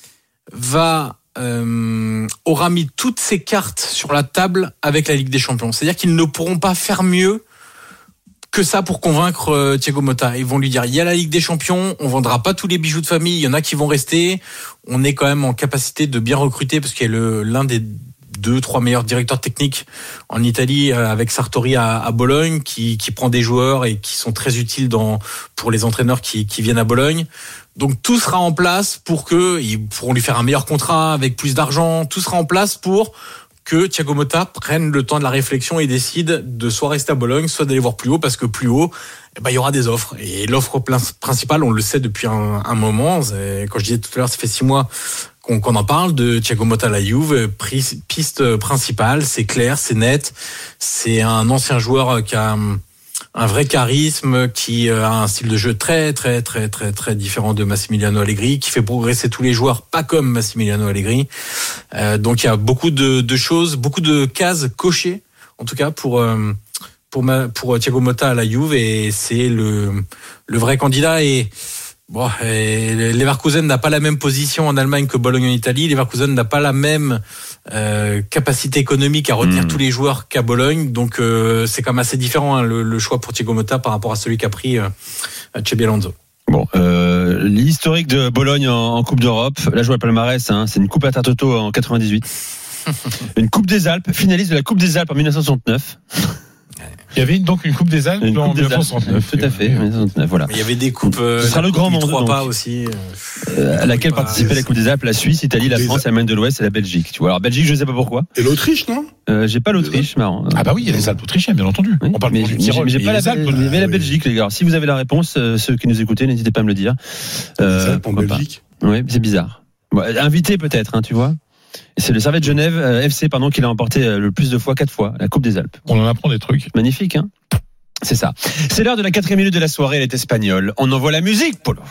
aura mis toutes ses cartes sur la table avec la Ligue des Champions. C'est-à-dire qu'ils ne pourront pas faire mieux que ça pour convaincre Thiago Motta. Ils vont lui dire il y a la Ligue des Champions, on vendra pas tous les bijoux de famille, il y en a qui vont rester. On est quand même en capacité de bien recruter parce qu'il y a l'un des 2-3 meilleurs directeurs techniques en Italie, avec Sartori à Bologne, qui prend des joueurs et qui sont très utiles pour les entraîneurs qui viennent à Bologne. Donc tout sera en place pour ils pourront lui faire un meilleur contrat avec plus d'argent. Tout sera en place pour que Thiago Motta prenne le temps de la réflexion et décide de soit rester à Bologne, soit d'aller voir plus haut, parce que plus haut, il y aura des offres. Et l'offre principale, on le sait depuis un moment. Quand je disais tout à l'heure, ça fait 6 mois qu'on en parle de Thiago Motta à la Juve. Piste principale, c'est clair, c'est net. C'est un ancien joueur qui a un vrai charisme, qui a un style de jeu très très très très très différent de Massimiliano Allegri, qui fait progresser tous les joueurs, pas comme Massimiliano Allegri. Donc il y a beaucoup de choses, beaucoup de cases cochées, en tout cas pour Thiago Motta à la Juve, et c'est le vrai candidat. Et Leverkusen n'a pas la même position en Allemagne que Bologne en Italie. Leverkusen n'a pas la même capacité économique à retenir tous les joueurs qu'à Bologne. Donc c'est quand même assez différent, le choix pour Thiago Motta par rapport à celui qu'a pris Xabi Alonso. Bon, l'historique de Bologne en Coupe d'Europe, là je vois le palmarès, c'est une Coupe Intertoto en 98, une Coupe des Alpes, finaliste de la Coupe des Alpes en 1969. Il y avait donc une Coupe des Alpes en 1969. Tout à fait, 1969, voilà. Mais il y avait des coupes. Ce sera le grand monde. 3 pas aussi. À laquelle participait la Coupe des Alpes, la Suisse, l'Italie, la France, l'Allemagne de l'Ouest et la Belgique. Tu vois, alors Belgique, je ne sais pas pourquoi. Et l'Autriche, non? J'ai pas l'Autriche, marrant. Ah bah oui, il y a les Alpes autrichiennes, bien entendu. Oui, on parle mais j'ai pas les Alpes, mais la Belgique, les gars. Alors, si vous avez la réponse, ceux qui nous écoutez, n'hésitez pas à me le dire. Les Alpes en Belgique. Oui, c'est bizarre. Bon, invité peut-être, tu vois. C'est le Servette Genève FC, qui l'a emporté le plus de fois, 4 fois, la Coupe des Alpes. On en apprend des trucs. Magnifique, hein. C'est ça. C'est l'heure de la 4e minute de la soirée, elle est espagnole. On envoie la musique, Polo.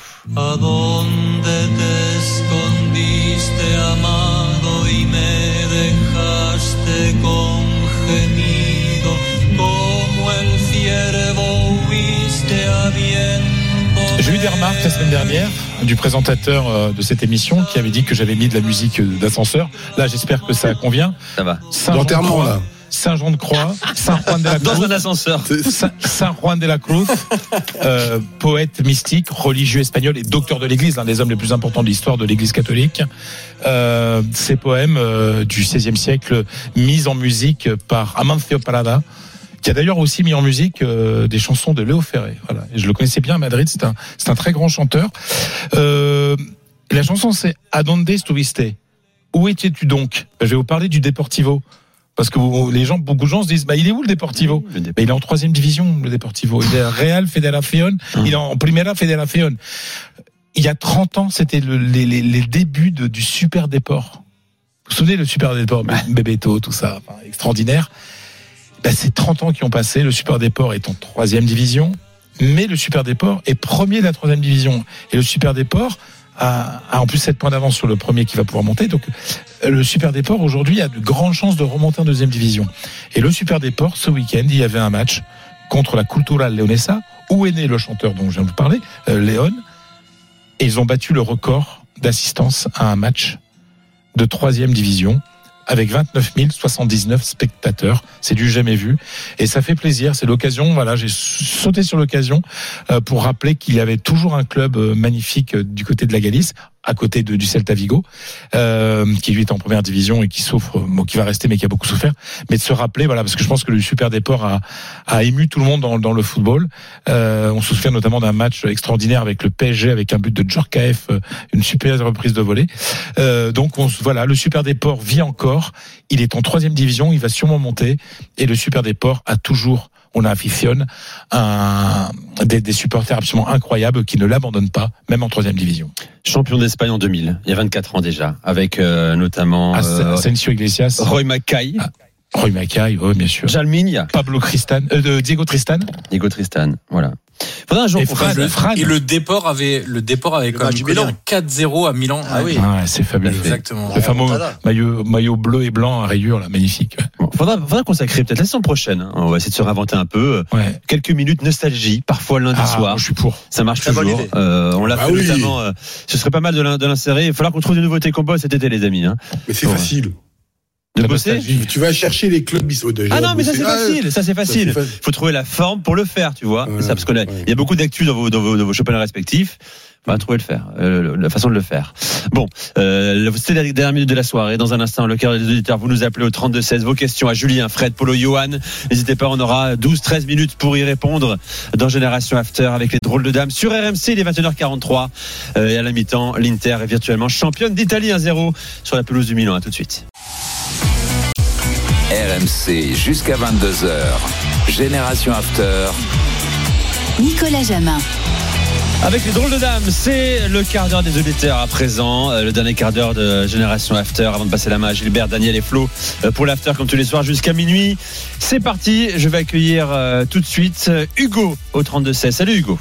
J'ai eu des remarques la semaine dernière du présentateur de cette émission qui avait dit que j'avais mis de la musique d'ascenseur. Là, j'espère que ça convient. Ça va. D'enterrement, là. Saint-Jean-de-Croix, Saint-Juan de la Cruz. Dans un ascenseur. Saint-Juan de la Cruz, poète mystique, religieux espagnol et docteur de l'Église, l'un des hommes les plus importants de l'histoire de l'Église catholique. Ces poèmes du XVIe siècle mis en musique par Amancio Parada, qui a d'ailleurs aussi mis en musique des chansons de Léo Ferré. Voilà. Et je le connaissais bien à Madrid, c'est un très grand chanteur. La chanson c'est Adonde estuviste? Où étais-tu donc? Je vais vous parler du Deportivo. parce que beaucoup de gens se disent, il est où le Deportivo? Il est en 3e division, le Deportivo. Il est à Real Federación, il est en Primera Federación. Il y a 30 ans, c'était les débuts du Super Deport. Vous vous souvenez, le Super Deport, Bebeto, tout ça, extraordinaire. C'est 30 ans qui ont passé. Le Super Deport est en 3e division, mais le Super Deport est premier de la 3e division. Et le Super Deport a en plus 7 points d'avance sur le premier qui va pouvoir monter. Donc, le Super Deport, aujourd'hui, a de grandes chances de remonter en 2e division. Et le Super Deport, ce week-end, il y avait un match contre la Cultural Leonesa, où est né le chanteur dont je viens de vous parler, Léon. Et ils ont battu le record d'assistance à un match de 3e division avec 29 079 spectateurs. C'est du jamais vu. Et ça fait plaisir. C'est l'occasion. Voilà, j'ai sauté sur l'occasion pour rappeler qu'il y avait toujours un club magnifique du côté de la Galice, à côté du Celta Vigo, qui lui est en 1re division et qui souffre, qui va rester mais qui a beaucoup souffert. Mais de se rappeler, voilà, parce que je pense que le Super Deport a ému tout le monde dans le football. On se souvient notamment d'un match extraordinaire avec le PSG, avec un but de Djorkaeff, une super reprise de volée. Donc voilà, le Super Deport vit encore. Il est en 3e division, il va sûrement monter. Et le Super Deport a toujours, on a aficionne, des supporters absolument incroyables qui ne l'abandonnent pas, même en 3e division. Champion d'Espagne en 2000, il y a 24 ans déjà, avec notamment Asensio Iglesias, Roy Mackay. Roy Mackay, oui, bien sûr. Jalmigne, Diego Tristan. Diego Tristan, voilà. Faudrait un jour qu'on fasse Fran. Et le Deport avait quand même collé un 4-0 à Milan. Ah oui. C'est fabuleux. Exactement. Le fameux maillot bleu et blanc à rayures, là, magnifique. Bon, faudra consacrer peut-être la saison prochaine. Hein. On va essayer de se réinventer un peu. Ouais. Quelques minutes nostalgie, parfois lundi soir. Je suis pour. Ça marche toujours. On l'a fait notamment. Ce serait pas mal de l'insérer. Il va falloir qu'on trouve des nouveautés combat cet été, les amis. Hein. Mais c'est facile. De bosser. Tu vas chercher les clubs déjà. Ah non, mais ça c'est facile. Il faut trouver la forme pour le faire, tu vois. Ça, parce que là, il y a beaucoup d'actu dans vos championnats respectifs. On va trouver la façon de le faire. Bon, c'était la dernière minute de la soirée. Dans un instant, le cœur des auditeurs, vous nous appelez au 32-16. Vos questions à Julien, Fred, Polo, Johan. N'hésitez pas, on aura 12-13 minutes pour y répondre dans Génération After avec les drôles de dames sur RMC. Il est 21h43. Et à la mi-temps, l'Inter est virtuellement championne d'Italie 1-0 sur la pelouse du Milan. À tout de suite. RMC jusqu'à 22h. Génération After. Nicolas Jamin. Avec les drôles de dames, c'est le quart d'heure des auditeurs à présent, le dernier quart d'heure de Génération After avant de passer la main à Gilbert, Daniel et Flo pour l'After comme tous les soirs jusqu'à minuit. C'est parti, je vais accueillir tout de suite Hugo au 32-16. Salut Hugo.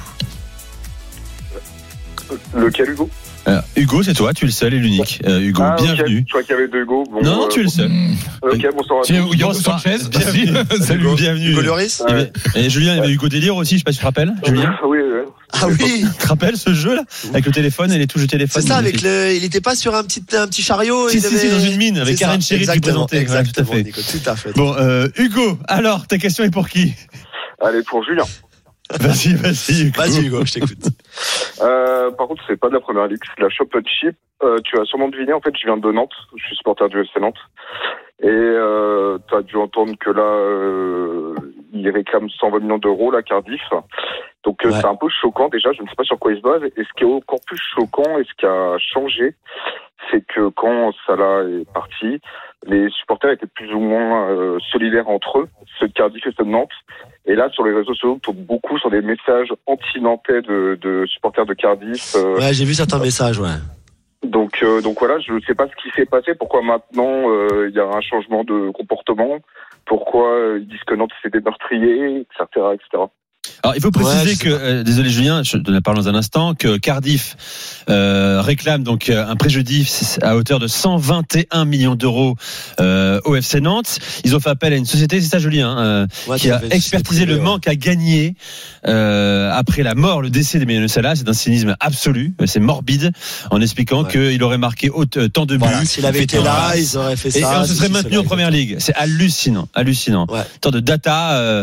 Lequel Hugo? Hugo, c'est toi, tu es le seul et l'unique. Hugo, bienvenue. Okay. Je crois qu'il y avait deux Hugo. Bon, non, tu es le seul. Ok, bonsoir à tous. Hugo Sanchez, bienvenue. Salut, bienvenue. Hugo Lloris. Et Julien, il y avait Hugo Délire aussi, je sais pas si tu te rappelles, Julien. Oui. Ah oui. Tu te rappelles ce jeu-là avec le téléphone et les touches de téléphone? C'est ça, il était pas sur un petit chariot. Si, dans une mine avec Karen Chéry qui présentait. Exactement, tout à fait. Nico, tout à fait. Bon, Hugo, alors, ta question est pour qui? Allez, pour Julien. Vas-y, Hugo. Vas-y, Hugo, je t'écoute. Par contre, c'est pas de la première ligue, c'est de la Championship. Tu as sûrement deviné, en fait, je viens de Nantes. Je suis supporter du FC Nantes. Et tu as dû entendre que là, ils réclament 120 millions d'euros, la Cardiff. Donc c'est un peu choquant déjà, je ne sais pas sur quoi ils se basent. Et ce qui est encore plus choquant et ce qui a changé, c'est que quand Salah est parti, les supporters étaient plus ou moins solidaires entre eux, ceux de Cardiff et ceux de Nantes. Et là, sur les réseaux sociaux, on tombe beaucoup sur des messages anti-nantais de supporters de Cardiff. Ouais, j'ai vu certains messages, ouais. Donc voilà, je ne sais pas ce qui s'est passé, pourquoi maintenant il y a un changement de comportement, pourquoi ils disent que Nantes c'est des meurtriers, etc., etc. Alors il faut préciser que désolé Julien, je te parle dans un instant, que Cardiff réclame donc un préjudice à hauteur de 121 millions d'euros au FC Nantes. Ils ont fait appel à une société, c'est ça Julien, qui a expertisé le manque à gagner après la mort, le décès d'Emiliano Sala. C'est un cynisme absolu, c'est morbide, en expliquant qu'il aurait marqué tant de buts. Voilà, s'il avait été là, ils auraient fait ça. Et on se serait maintenu en première ligue. C'est hallucinant. Ouais. Tant de data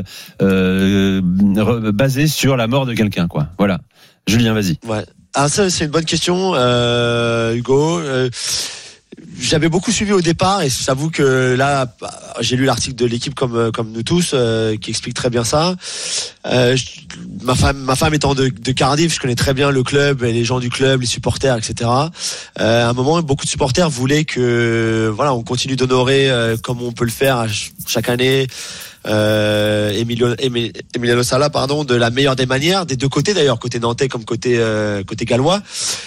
basé sur la mort de quelqu'un, quoi. Voilà. Julien, vas-y. Ouais. Alors ça, c'est une bonne question, Hugo. j'avais beaucoup suivi au départ et j'avoue que là, j'ai lu l'article de l'équipe comme nous tous qui explique très bien ça. Ma femme étant de Cardiff, je connais très bien le club, les gens du club, les supporters, etc. À un moment, beaucoup de supporters voulaient que on continue d'honorer comme on peut le faire chaque année. Emiliano Sala, de la meilleure des manières, des deux côtés d'ailleurs, côté nantais comme côté gallois,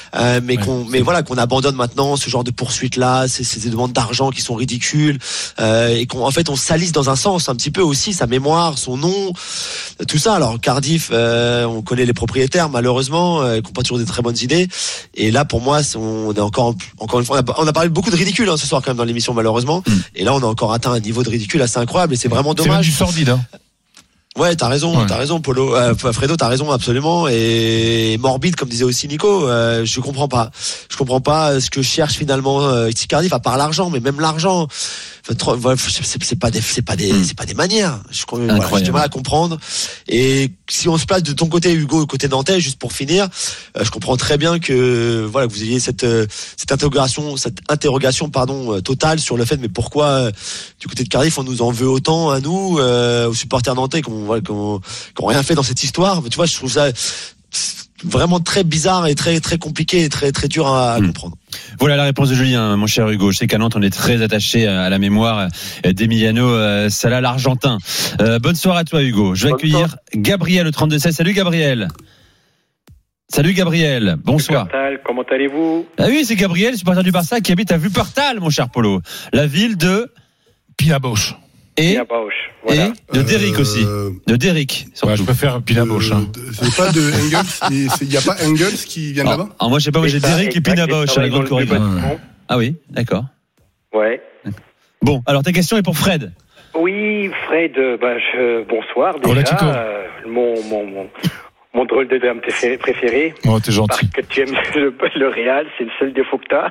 qu'on abandonne maintenant ce genre de poursuites là, ces demandes d'argent qui sont ridicules, et qu'on on salisse dans un sens un petit peu aussi sa mémoire, son nom, tout ça. Alors Cardiff, on connaît les propriétaires malheureusement, qui n'ont pas toujours des très bonnes idées, et là pour moi on est encore une fois, on a parlé beaucoup de ridicule ce soir quand même dans l'émission malheureusement, et là on a encore atteint un niveau de ridicule assez incroyable, et c'est vraiment dommage. Sordide, hein. Ouais, t'as raison, Polo, Fredo, t'as raison absolument, et morbide comme disait aussi Nico. Je comprends pas ce que cherche finalement Cardiff, à part l'argent, mais même l'argent, c'est pas des manières. J'ai du mal à comprendre. Et si on se place de ton côté, Hugo, côté nantais, juste pour finir, je comprends très bien que que vous ayez cette interrogation totale sur le fait, mais pourquoi du côté de Cardiff on nous en veut autant à nous, aux supporters nantais qui ont rien fait dans cette histoire. Mais tu vois, je trouve ça vraiment très bizarre et très très compliqué et très très dur à comprendre. Voilà la réponse de Julien, mon cher Hugo. Je sais qu'à Nantes, on est très attaché à la mémoire d'Emiliano Sala, l'Argentin. Bonne soirée à toi, Hugo. Je vais accueillir Gabriel au 32-16. Salut Gabriel. Salut Gabriel, bonsoir. Wuppertal, comment allez-vous? Ah oui, c'est Gabriel, supporter du Barça, qui habite à Wuppertal, mon cher Polo. La ville de Pina-Bausch. Et voilà. Et de Derrick aussi. De Derrick. Ouais, je préfère Pina-Bausch. C'est pas de Engels. Il n'y a pas Engels qui vient là-bas? Moi, je sais pas, moi j'ai Derrick et Pina-Bausch à la grande corrida. Ah oui, d'accord. Ouais. Bon, alors ta question est pour Fred. Oui, Fred, bonsoir déjà. Mon drôle de dame préféré. Oh, t'es gentil. Parce que tu aimes le Real, c'est le seul défaut que t'as.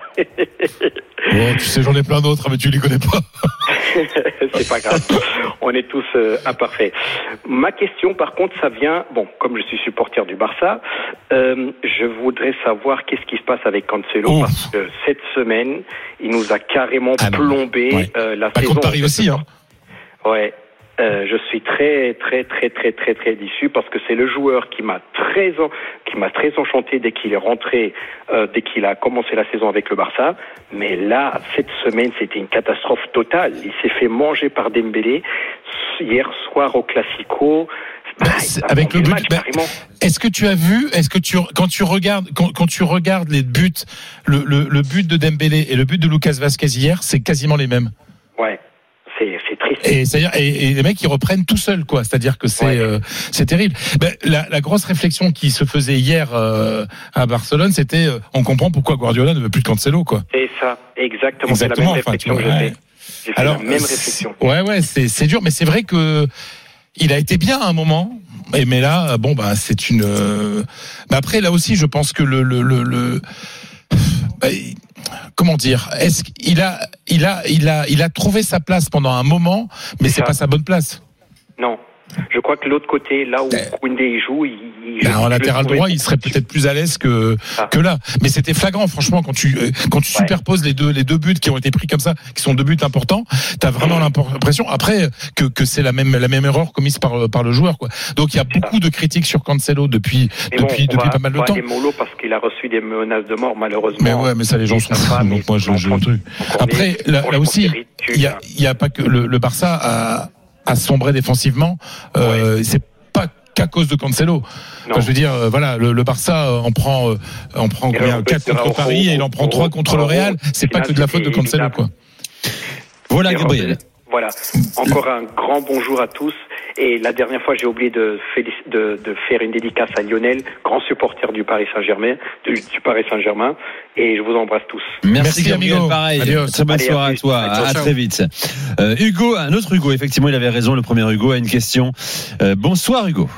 Oh, tu sais, j'en ai plein d'autres, mais tu les connais pas. C'est pas grave. On est tous imparfaits. Ma question, par contre, ça vient, comme je suis supporter du Barça, je voudrais savoir qu'est-ce qui se passe avec Cancelo, parce que cette semaine, il nous a carrément plombé la saison. Contre Paris aussi, hein. Ouais. Je suis très très très très très très déçu parce que c'est le joueur qui m'a très enchanté dès qu'il est rentré, dès qu'il a commencé la saison avec le Barça. Mais là, cette semaine, c'était une catastrophe totale. Il s'est fait manger par Dembélé hier soir au Classico. Avec le but, est-ce que tu as vu, quand tu regardes les buts, le but de Dembélé et le but de Lucas Vazquez hier, c'est quasiment les mêmes. Ouais. C'est triste. Et c'est-à-dire, et les mecs ils reprennent tout seuls, quoi. C'est-à-dire que c'est terrible. La grosse réflexion qui se faisait hier à Barcelone, c'était on comprend pourquoi Guardiola ne veut plus de Cancelo, quoi. C'est ça, exactement. C'est la même réflexion que j'ai fait. Alors, la même réflexion. Ouais, c'est dur, mais c'est vrai que il a été bien à un moment. Mais là, c'est une. Après, là aussi, je pense que comment dire, est-ce qu'il a trouvé sa place pendant un moment, mais c'est pas sa bonne place. Non. Je crois que l'autre côté, là où Koundé joue, en latéral droit, il serait peut-être plus à l'aise que là. Mais c'était flagrant, franchement, quand tu superposes les deux buts qui ont été pris comme ça, qui sont deux buts importants, t'as vraiment l'impression après que c'est la même erreur commise par le joueur, quoi. Donc il y a beaucoup de critiques sur Cancelo depuis pas mal de temps. Mollo parce qu'il a reçu des menaces de mort, malheureusement. Mais ça les gens sont fous. Donc moi je le truc. Après là aussi, il y a pas que le Barça a sombré défensivement, c'est pas qu'à cause de Cancelo. Enfin, je veux dire, le Barça en prend 4 contre Paris et il en prend 3 contre le Real. C'est pas que de la faute de Cancelo, quoi. Voilà, Gabriel. Voilà. Encore un grand bonjour à tous. Et la dernière fois, j'ai oublié de faire une dédicace à Lionel, grand supporter du Paris Saint-Germain, et je vous embrasse tous. Merci Gabriel, amigo. Pareil. Adios. Très bonne soirée à toi. À très vite. Hugo, un autre Hugo, effectivement, il avait raison, le premier Hugo a une question. Bonsoir Hugo.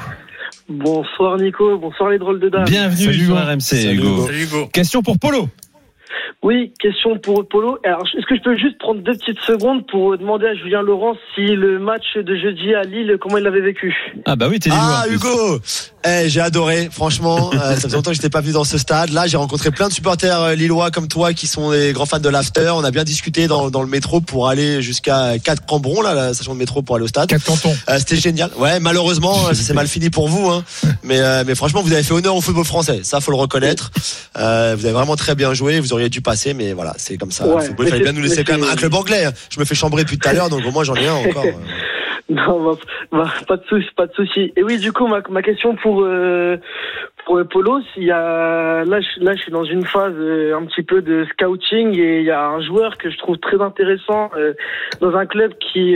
Bonsoir Nico, bonsoir les drôles de dames. Bienvenue sur RMC Hugo. Salut Hugo. Question pour Polo. Oui, question pour Polo. Alors, est-ce que je peux juste prendre 2 petites secondes pour demander à Julien Laurent si le match de jeudi à Lille, comment il l'avait vécu? Ah bah oui, t'es Lillois. Ah Hugo, j'ai adoré, franchement. Ça faisait longtemps que j'étais pas venu dans ce stade. Là, j'ai rencontré plein de supporters lillois comme toi qui sont des grands fans de l'after. On a bien discuté dans le métro pour aller jusqu'à 4 Cambron, là, la station de métro pour aller au stade. 4 cantons. C'était génial. Ouais, malheureusement, ça s'est mal fini pour vous, hein. Mais franchement, vous avez fait honneur au football français. Ça, faut le reconnaître. Vous avez vraiment très bien joué. Vous auriez dû passer, mais voilà, c'est comme ça. Ouais, le football, il fallait bien nous laisser quand même un club anglais. Je me fais chambrer depuis tout à l'heure, donc au moins j'en ai un encore. Non, pas de souci. Et oui, du coup, ma question pour Polo, là, je suis dans une phase un petit peu de scouting et il y a un joueur que je trouve très intéressant dans un club qui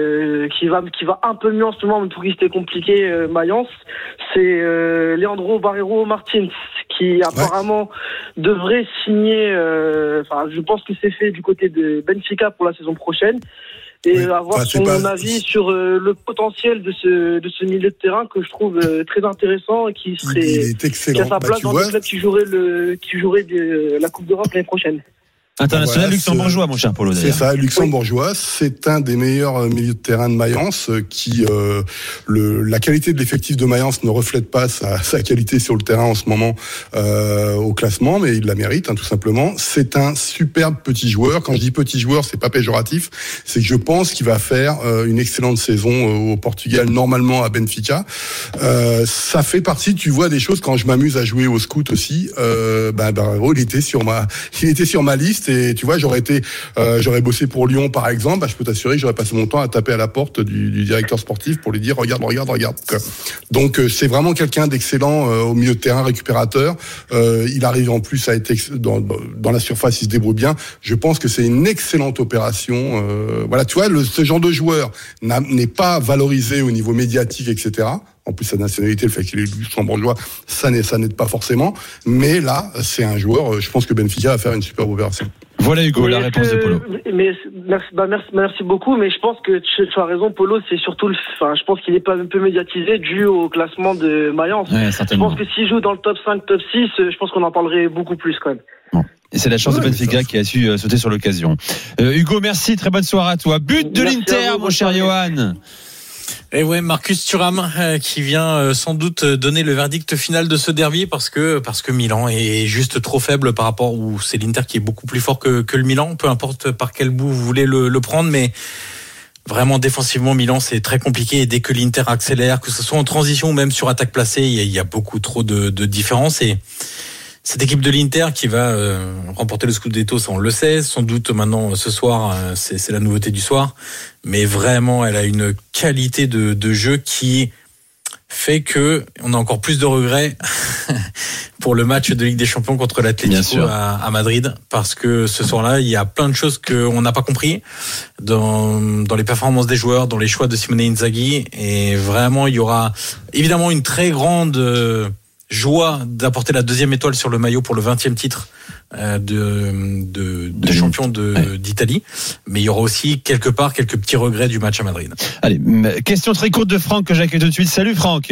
va un peu mieux en ce moment, mais pour qui c'était compliqué, Mayence. C'est Leandro Barreiro Martins qui apparemment devrait signer. Je pense que c'est fait du côté de Benfica pour la saison prochaine. Et avoir son avis sur le potentiel de ce milieu de terrain que je trouve très intéressant et qui a sa place dans le club qui jouerait la Coupe d'Europe l'année prochaine. International luxembourgeois, mon cher Polo. C'est ça, luxembourgeois. C'est un des meilleurs milieux de terrain de Mayence qui, la qualité de l'effectif de Mayence ne reflète pas sa qualité sur le terrain en ce moment au classement, mais il la mérite, tout simplement. C'est un superbe petit joueur. Quand je dis petit joueur, c'est pas péjoratif. C'est que je pense qu'il va faire une excellente saison au Portugal, normalement à Benfica. Ça fait partie, tu vois, des choses quand je m'amuse à jouer au scout aussi. Il était sur ma liste. Et tu vois, j'aurais bossé pour Lyon par exemple, je peux t'assurer que j'aurais passé mon temps à taper à la porte du directeur sportif pour lui dire regarde. Donc c'est vraiment quelqu'un d'excellent au milieu de terrain, récupérateur. Il arrive en plus à être dans la surface, il se débrouille bien. Je pense que c'est une excellente opération. Voilà, tu vois, ce genre de joueur n'est pas valorisé au niveau médiatique, etc. En plus, sa nationalité, le fait qu'il est luxembourgeois, ça n'aide pas forcéément. Mais là, c'est un joueur, je pense que Benfica va faire une superbe opération. Voilà Hugo, la réponse de Polo. Merci beaucoup, mais je pense que tu as raison, Polo, c'est surtout je pense qu'il est pas un peu médiatisé dû au classement de Mayence. Ouais, je pense que s'il joue dans le top 5, top 6, je pense qu'on en parlerait beaucoup plus quand même. Bon. Et c'est la chance de Benfica qui a su sauter sur l'occasion. Hugo, merci, très bonne soirée à toi. But de l'Inter, mon cher Johan. Et ouais, Marcus Thuram qui vient sans doute donner le verdict final de ce derby parce que Milan est juste trop faible par rapport où c'est l'Inter qui est beaucoup plus fort que le Milan, peu importe par quel bout vous voulez le prendre, mais vraiment défensivement Milan c'est très compliqué et dès que l'Inter accélère, que ce soit en transition ou même sur attaque placée, il y a beaucoup trop de différences et cette équipe de l'Inter qui va remporter le Scudetto, ça on le sait, sans doute maintenant ce soir, c'est la nouveauté du soir, mais vraiment elle a une qualité de jeu qui fait que on a encore plus de regrets pour le match de Ligue des Champions contre l'Atlético à Madrid, parce que ce soir-là, il y a plein de choses qu'on n'a pas compris dans les performances des joueurs, dans les choix de Simone Inzaghi, et vraiment il y aura évidemment une très grande joie d'apporter la 2e étoile sur le maillot pour le 20e titre de champion d'Italie, mais il y aura aussi quelque part quelques petits regrets du match à Madrid. Allez, question très courte de Franck que j'accueille tout de suite. Salut Franck.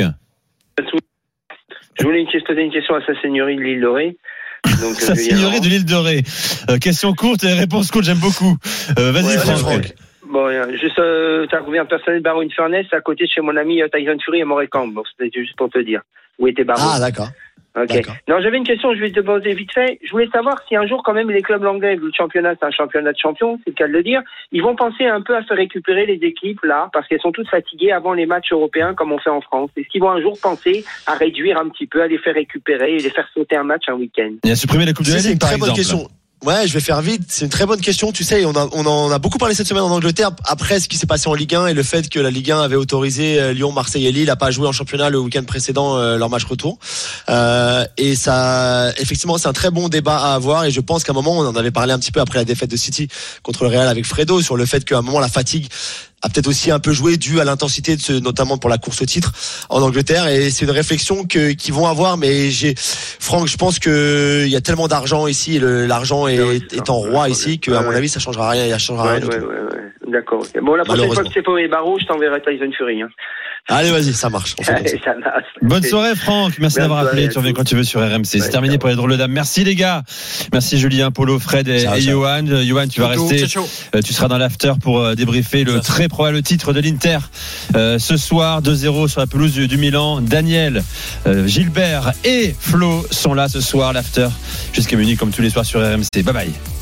Je voulais poser une question à sa seigneurie de l'île de Ré. Sa seigneurie de l'île de Ré. Question courte et réponse courte, j'aime beaucoup. Vas-y Franck. Bon, juste, t'as couvert personnel Baron Furness à côté de chez mon ami Tyson Fury à Morecambe. Bon, c'était juste pour te dire où était Baron. Ah, d'accord. Ok. D'accord. Non, j'avais une question, je vais te poser vite fait. Je voulais savoir si un jour, quand même, les clubs anglais, le championnat, c'est un championnat de champions, c'est le cas de le dire, ils vont penser un peu à faire récupérer les équipes, là, parce qu'elles sont toutes fatiguées avant les matchs européens, comme on fait en France. Est-ce qu'ils vont un jour penser à réduire un petit peu, à les faire récupérer et les faire sauter un match un week-end? Et à supprimer la Coupe de la Ligue, par exemple. C'est une très bonne question. Ouais, je vais faire vite. C'est une très bonne question. Tu sais, on en a beaucoup parlé cette semaine en Angleterre après ce qui s'est passé en Ligue 1 et le fait que la Ligue 1 avait autorisé Lyon, Marseille et Lille à pas jouer en championnat le week-end précédent leur match retour. Et ça, effectivement, c'est un très bon débat à avoir et je pense qu'à un moment, on en avait parlé un petit peu après la défaite de City contre le Real avec Fredo sur le fait qu'à un moment, la fatigue a peut-être aussi un peu joué dû à l'intensité notamment pour la course au titre en Angleterre, et c'est une réflexion qu'ils vont avoir, mais Franck, je pense que il y a tellement d'argent ici, l'argent est en roi ici, que à mon avis ça changera rien, il changera rien du tout. D'accord. Okay. Bon, la prochaine fois que c'est pas mes barreaux, je t'enverrai Tyson Fury. Hein. Allez, vas-y, ça marche. Allez, ça marche. Bonne soirée, Franck. Merci d'avoir appelé. Tu reviens quand tu veux sur RMC. C'est terminé pour les drôles de dames. Merci, les gars. Merci, Julien, Polo, Fred et Johan. Johan, tu vas rester. Tu seras dans l'after pour débriefer le très probable titre de l'Inter. Ce soir, 2-0 sur la pelouse du Milan. Daniel, Gilbert et Flo sont là ce soir. L'after jusqu'à minuit, comme tous les soirs sur RMC. Bye bye.